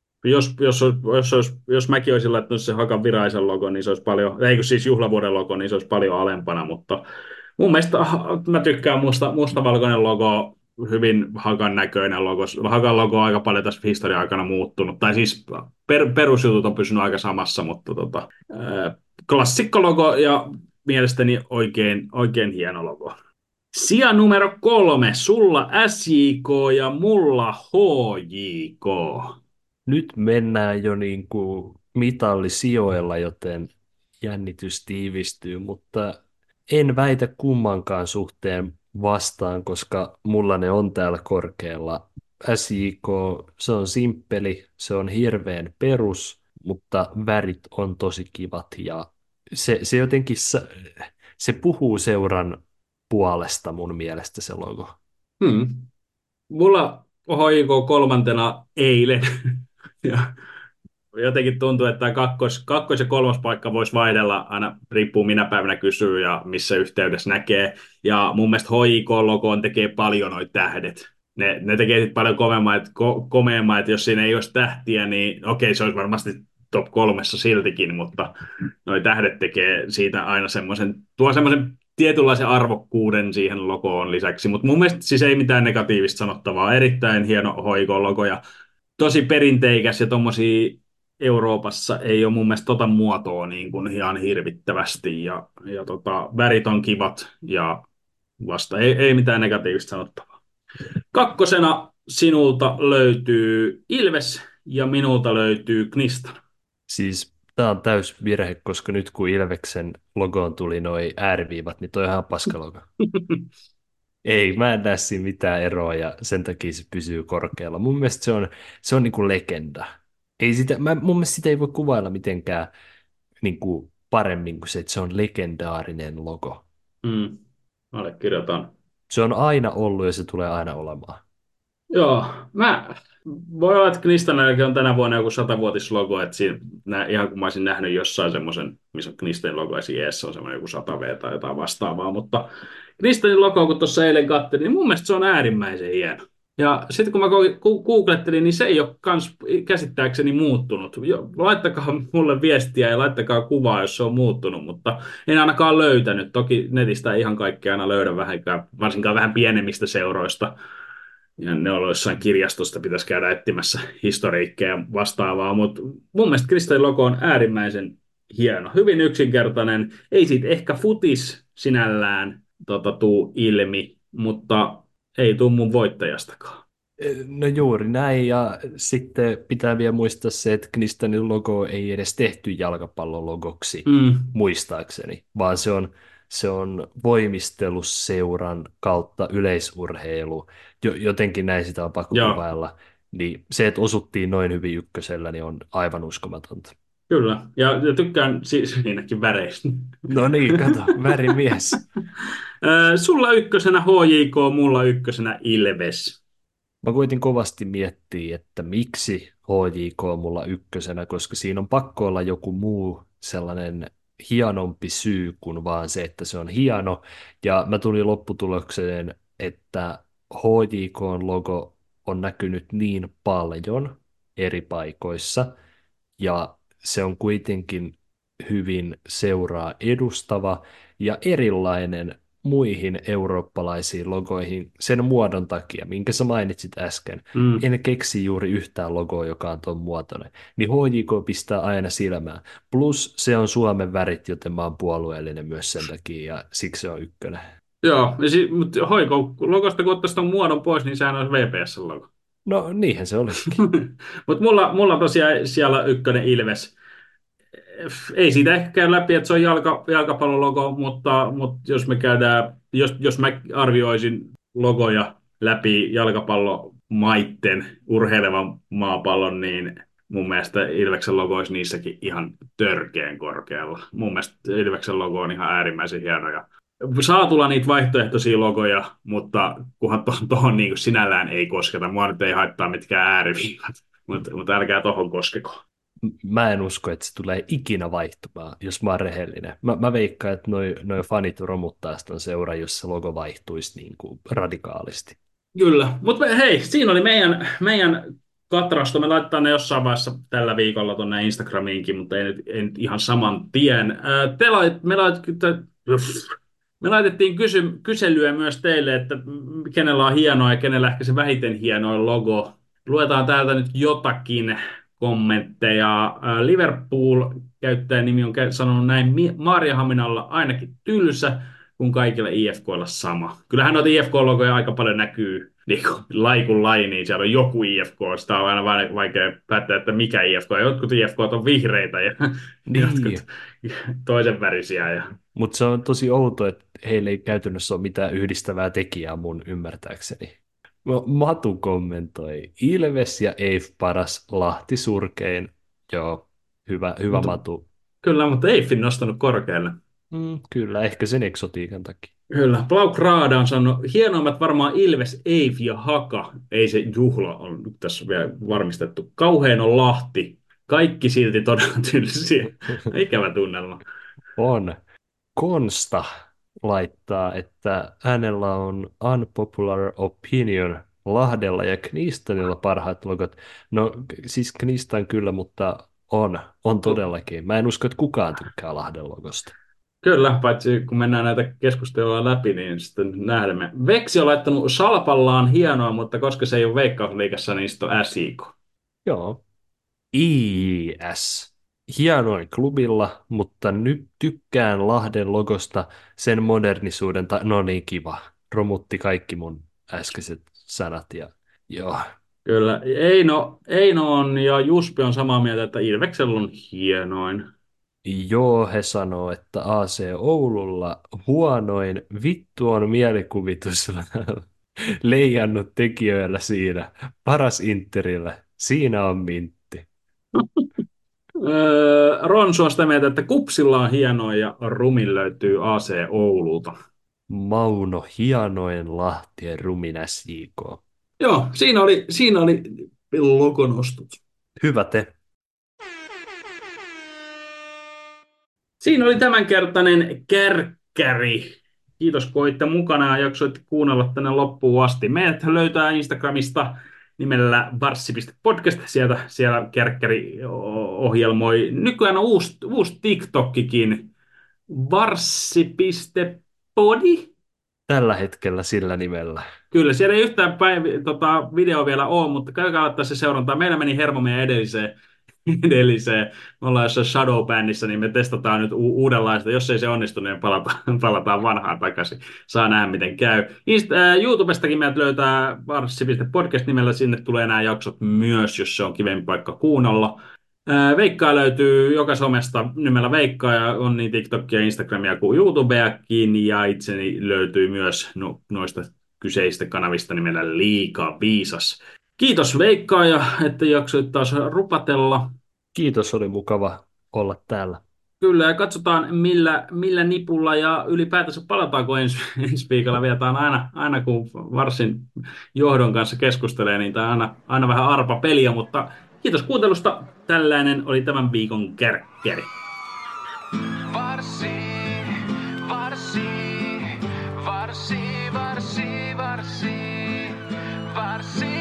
Jos mäkin olisin laittanut se Hakan Viraisen logo, niin se olisi paljon, eikö siis juhlavuoden logo, niin se olisi paljon alempana, mutta mun mielestä mä tykkään mustavalkoinen logo, hyvin Hakan näköinen logo. Hakan logo on aika paljon tässä historian aikana muuttunut, tai siis perusjutut on pysynyt aika samassa, mutta klassikko logo ja mielestäni oikein hieno logo. Sija numero 3, sulla SJK ja mulla HJK. Nyt mennään jo niin kuin mitallisijoilla, joten jännitys tiivistyy, mutta en väitä kummankaan suhteen vastaan, koska mulla ne on täällä korkealla. SJK, se on simppeli, se on hirveän perus, mutta värit on tosi kivat ja se jotenkin, se puhuu seuran puolesta mun mielestä se logo. Hmm. Mulla HJK kolmantena eilen. Ja jotenkin tuntuu, että tämä kakkos- ja kolmas paikka voisi vaihdella, aina riippuu minä päivänä kysyy ja missä yhteydessä näkee. Ja mun mielestä HJK-logoon tekee paljon noita tähdet. Ne tekee sit paljon komeamman, että jos siinä ei olisi tähtiä, niin okei, se olisi varmasti top kolmessa siltikin, mutta noi tähdet tekee siitä aina tuo semmoisen tietynlaisen arvokkuuden siihen logoon lisäksi. Mutta mun mielestä siis ei mitään negatiivista sanottavaa. Erittäin hieno HJK-logo ja tosi perinteikäs ja tommosia Euroopassa ei ole mun mielestä tota muotoa niin kuin ihan hirvittävästi ja värit on kivat ja vasta ei mitään negatiivista sanottavaa. Kakkosena sinulta löytyy Ilves ja minulta löytyy Kniston. Siis tämä on täys virhe, koska nyt kun Ilveksen logoon tuli noi ääriviivat, niin toi on ihan paskalogo. Ei, mä en näe siinä mitään eroa ja sen takia se pysyy korkealla. Mun mielestä se on niin kuin legenda. Ei sitä, mun mielestä sitä ei voi kuvailla mitenkään niin kuin paremmin kuin se, että se on legendaarinen logo. Allekirjoitan. Se on aina ollut ja se tulee aina olemaan. Joo, voi olla, että Knistonellakin on tänä vuonna joku 100-vuotislogo, että ihan kun mä olisin nähnyt jossain semmoisen, missä on Knistonin logo ja siinä eessä on semmoinen joku 100V tai jotain vastaavaa, mutta Knistonin logo, kun tuossa eilen katselin, niin mun mielestä se on äärimmäisen hieno. Ja sitten kun mä googlettelin, niin se ei ole kans käsittääkseni muuttunut. Laittakaa mulle viestiä ja laittakaa kuvaa, jos se on muuttunut, mutta en ainakaan löytänyt. Toki netistä ei ihan kaikkea aina löydä vähänkään, varsinkaan vähän pienemmistä seuroista. Ja ne on jossain kirjastosta, pitäisi käydä etsimässä historiikkeja vastaavaa, mutta mun mielestä Kristalin logo on äärimmäisen hieno, hyvin yksinkertainen, ei siitä ehkä futis sinällään tuu ilmi, mutta ei tuu mun voittajastakaan. No juuri näin, ja sitten pitää vielä muistaa se, että Knistonin logo ei edes tehty jalkapallologoksi, muistaakseni, vaan se on voimistelusseuran kautta yleisurheilu. Jotenkin näin sitä on pakko Joo. kuvailla. Niin se, että osuttiin noin hyvin ykkösellä, niin on aivan uskomatonta. Kyllä, ja tykkään siinäkin väreistä. No niin, kato, värimies. Sulla ykkösenä HJK, mulla ykkösenä Ilves. Mä koitin kovasti miettiä, että miksi HJK on mulla ykkösenä, koska siinä on pakko olla joku muu sellainen hienompi syy kuin vaan se, että se on hieno. Ja mä tulin lopputulokseen, että HJK-logo on näkynyt niin paljon eri paikoissa, ja se on kuitenkin hyvin seuraa edustava ja erilainen muihin eurooppalaisiin logoihin sen muodon takia, minkä sä mainitsit äsken. En keksi juuri yhtään logoa, joka on tuon muotoinen. Niin HJK pistää aina silmään. Plus se on Suomen värit, joten mä oon puolueellinen myös sen takia, ja siksi se on ykkönen. Joo, mutta HJK-logosta kun ottaisi tuon muodon pois, niin sehän olisi VPS-logo. No niinhän se olisikin. Mutta mulla tosiaan siellä ykkönen Ilves. Ei siitä ehkä käy läpi, että se on jalkapallologo, mutta jos me jos mä arvioisin logoja läpi jalkapallomaitten urheilevan maapallon, niin mun mielestä Ilveksen logo olisi niissäkin ihan törkeän korkealla. Mun mielestä Ilveksen logo on ihan äärimmäisen hieno ja saa tulla niitä vaihtoehtoisia logoja, mutta kunhan tuohon niin sinällään ei kosketa. Mua nyt ei haittaa mitkään ääriviivat, mutta älkää tuohon koskeko. Mä en usko, että se tulee ikinä vaihtumaan, jos mä oon rehellinen. Mä veikkaan, että noi fanit romuttaa sitä seuraa, jos se logo vaihtuisi niin kuin radikaalisti. Kyllä, mutta hei, siinä oli meidän katrasto. Me laitetaan ne jossain vaiheessa tällä viikolla tuonne Instagramiinkin, mutta ei nyt ihan saman tien. Me laitettiin kyselyä myös teille, että kenellä on hienoa ja kenellä ehkä se vähiten hienoin logo. Luetaan täältä nyt jotakin kommentteja. Liverpool-käyttäjän nimi on sanonut näin: Maarianhaminalla ainakin tylsä. kun kaikilla IFKilla sama. Kyllähän noita IFK-logoja aika paljon näkyy niin laikun lainiin, niin siellä on joku IFK, sitä on aina vaikea päättää, että mikä IFK. Jotkut IFK on vihreitä ja jotkut Niin, toisen värisiä. Ja... mutta se on tosi outo, että heillä ei käytännössä ole mitään yhdistävää tekijää mun ymmärtääkseni. Matu kommentoi, Ilves ja Eif paras, Lahti surkein. Joo, hyvä Mutta, Matu. kyllä, mutta Eiffin nostanut korkealle. Kyllä, ehkä sen eksotiikan takia. Kyllä, Blauk Raada on sanonut, hienoimmat varmaan Ilves, Eif ja Haka. Ei se juhla on nyt tässä vielä varmistettu. Kauhean on Lahti. Kaikki silti todella tylsiä. Ikävä tunnelma. On. Konsta laittaa, että hänellä on unpopular opinion Lahdella ja Knistanilla parhaat logot. No siis Knistan kyllä, mutta on todellakin. Mä en usko, että kukaan tykkää Lahden logosta. Kyllä, paitsi kun mennään näitä keskusteluja läpi, niin sitten nähdään. Veksi on laittanut Salpallaan hienoa, mutta koska se ei ole Veikkausliigassa, niin sitten on SIK. Joo. IS. Hienoin klubilla, mutta nyt tykkään Lahden logosta sen modernisuuden. No niin, kiva. Romutti kaikki mun äskeiset sanat ja joo. Kyllä, Eino on ja Juspi on samaa mieltä, että Ilveksellä on hienoin. Joo, he sanoo, että AC Oululla huonoin vittu on mielikuvitus leijannut tekijöillä siinä. Paras Interillä, siinä on mintti. Ronsu on sitä mieltä, että Kupsilla on hienoin ja Rumin löytyy AC Oululta. Mauno hienoin Lahtien Rumin SJK. Joo, siinä oli logonostot. Hyvä te. Siinä oli tämänkertainen kärkkäri. Kiitos kun olitte mukana ja jaksoitte kuunnella tänne loppuun asti. Meidät löytää Instagramista nimellä varssi.podcast. Siellä kärkkäri ohjelmoi. Nykyään on uusi TikTokkikin. Varssi.podi. Tällä hetkellä sillä nimellä. Kyllä, siellä ei yhtään video vielä ole, mutta käykää ottaa se seurantaa. Meillä meni hermo meidän edelliseen. Me ollaan jossain Shadowbandissa, niin me testataan nyt uudenlaista. Jos ei se onnistu, niin palataan vanhaan takaisin. Saa nähdä, miten käy. YouTubestakin meidät löytää varssi.podcast nimellä. Sinne tulee nämä jaksot myös, jos se on kivempi paikka kuunnella. Veikkaa löytyy joka somesta nimellä Veikkaa ja on niin TikTokia, Instagramia kuin YouTubeakin. Ja itseni löytyy myös noista kyseistä kanavista nimellä Liikaa Viisas. Kiitos Veikkaaja, että jaksoit taas rupatella. Kiitos, oli mukava olla täällä. Kyllä, ja katsotaan millä nipulla ja ylipäätänsä palataanko ensi viikolla. Vietään aina kun Varsin johdon kanssa keskustelee, niin tämä on aina vähän arpa peliä, mutta kiitos kuuntelusta. Tällainen oli tämän viikon kärkkäri. Varssi, varssi, varssi, varssi, varssi, varssi.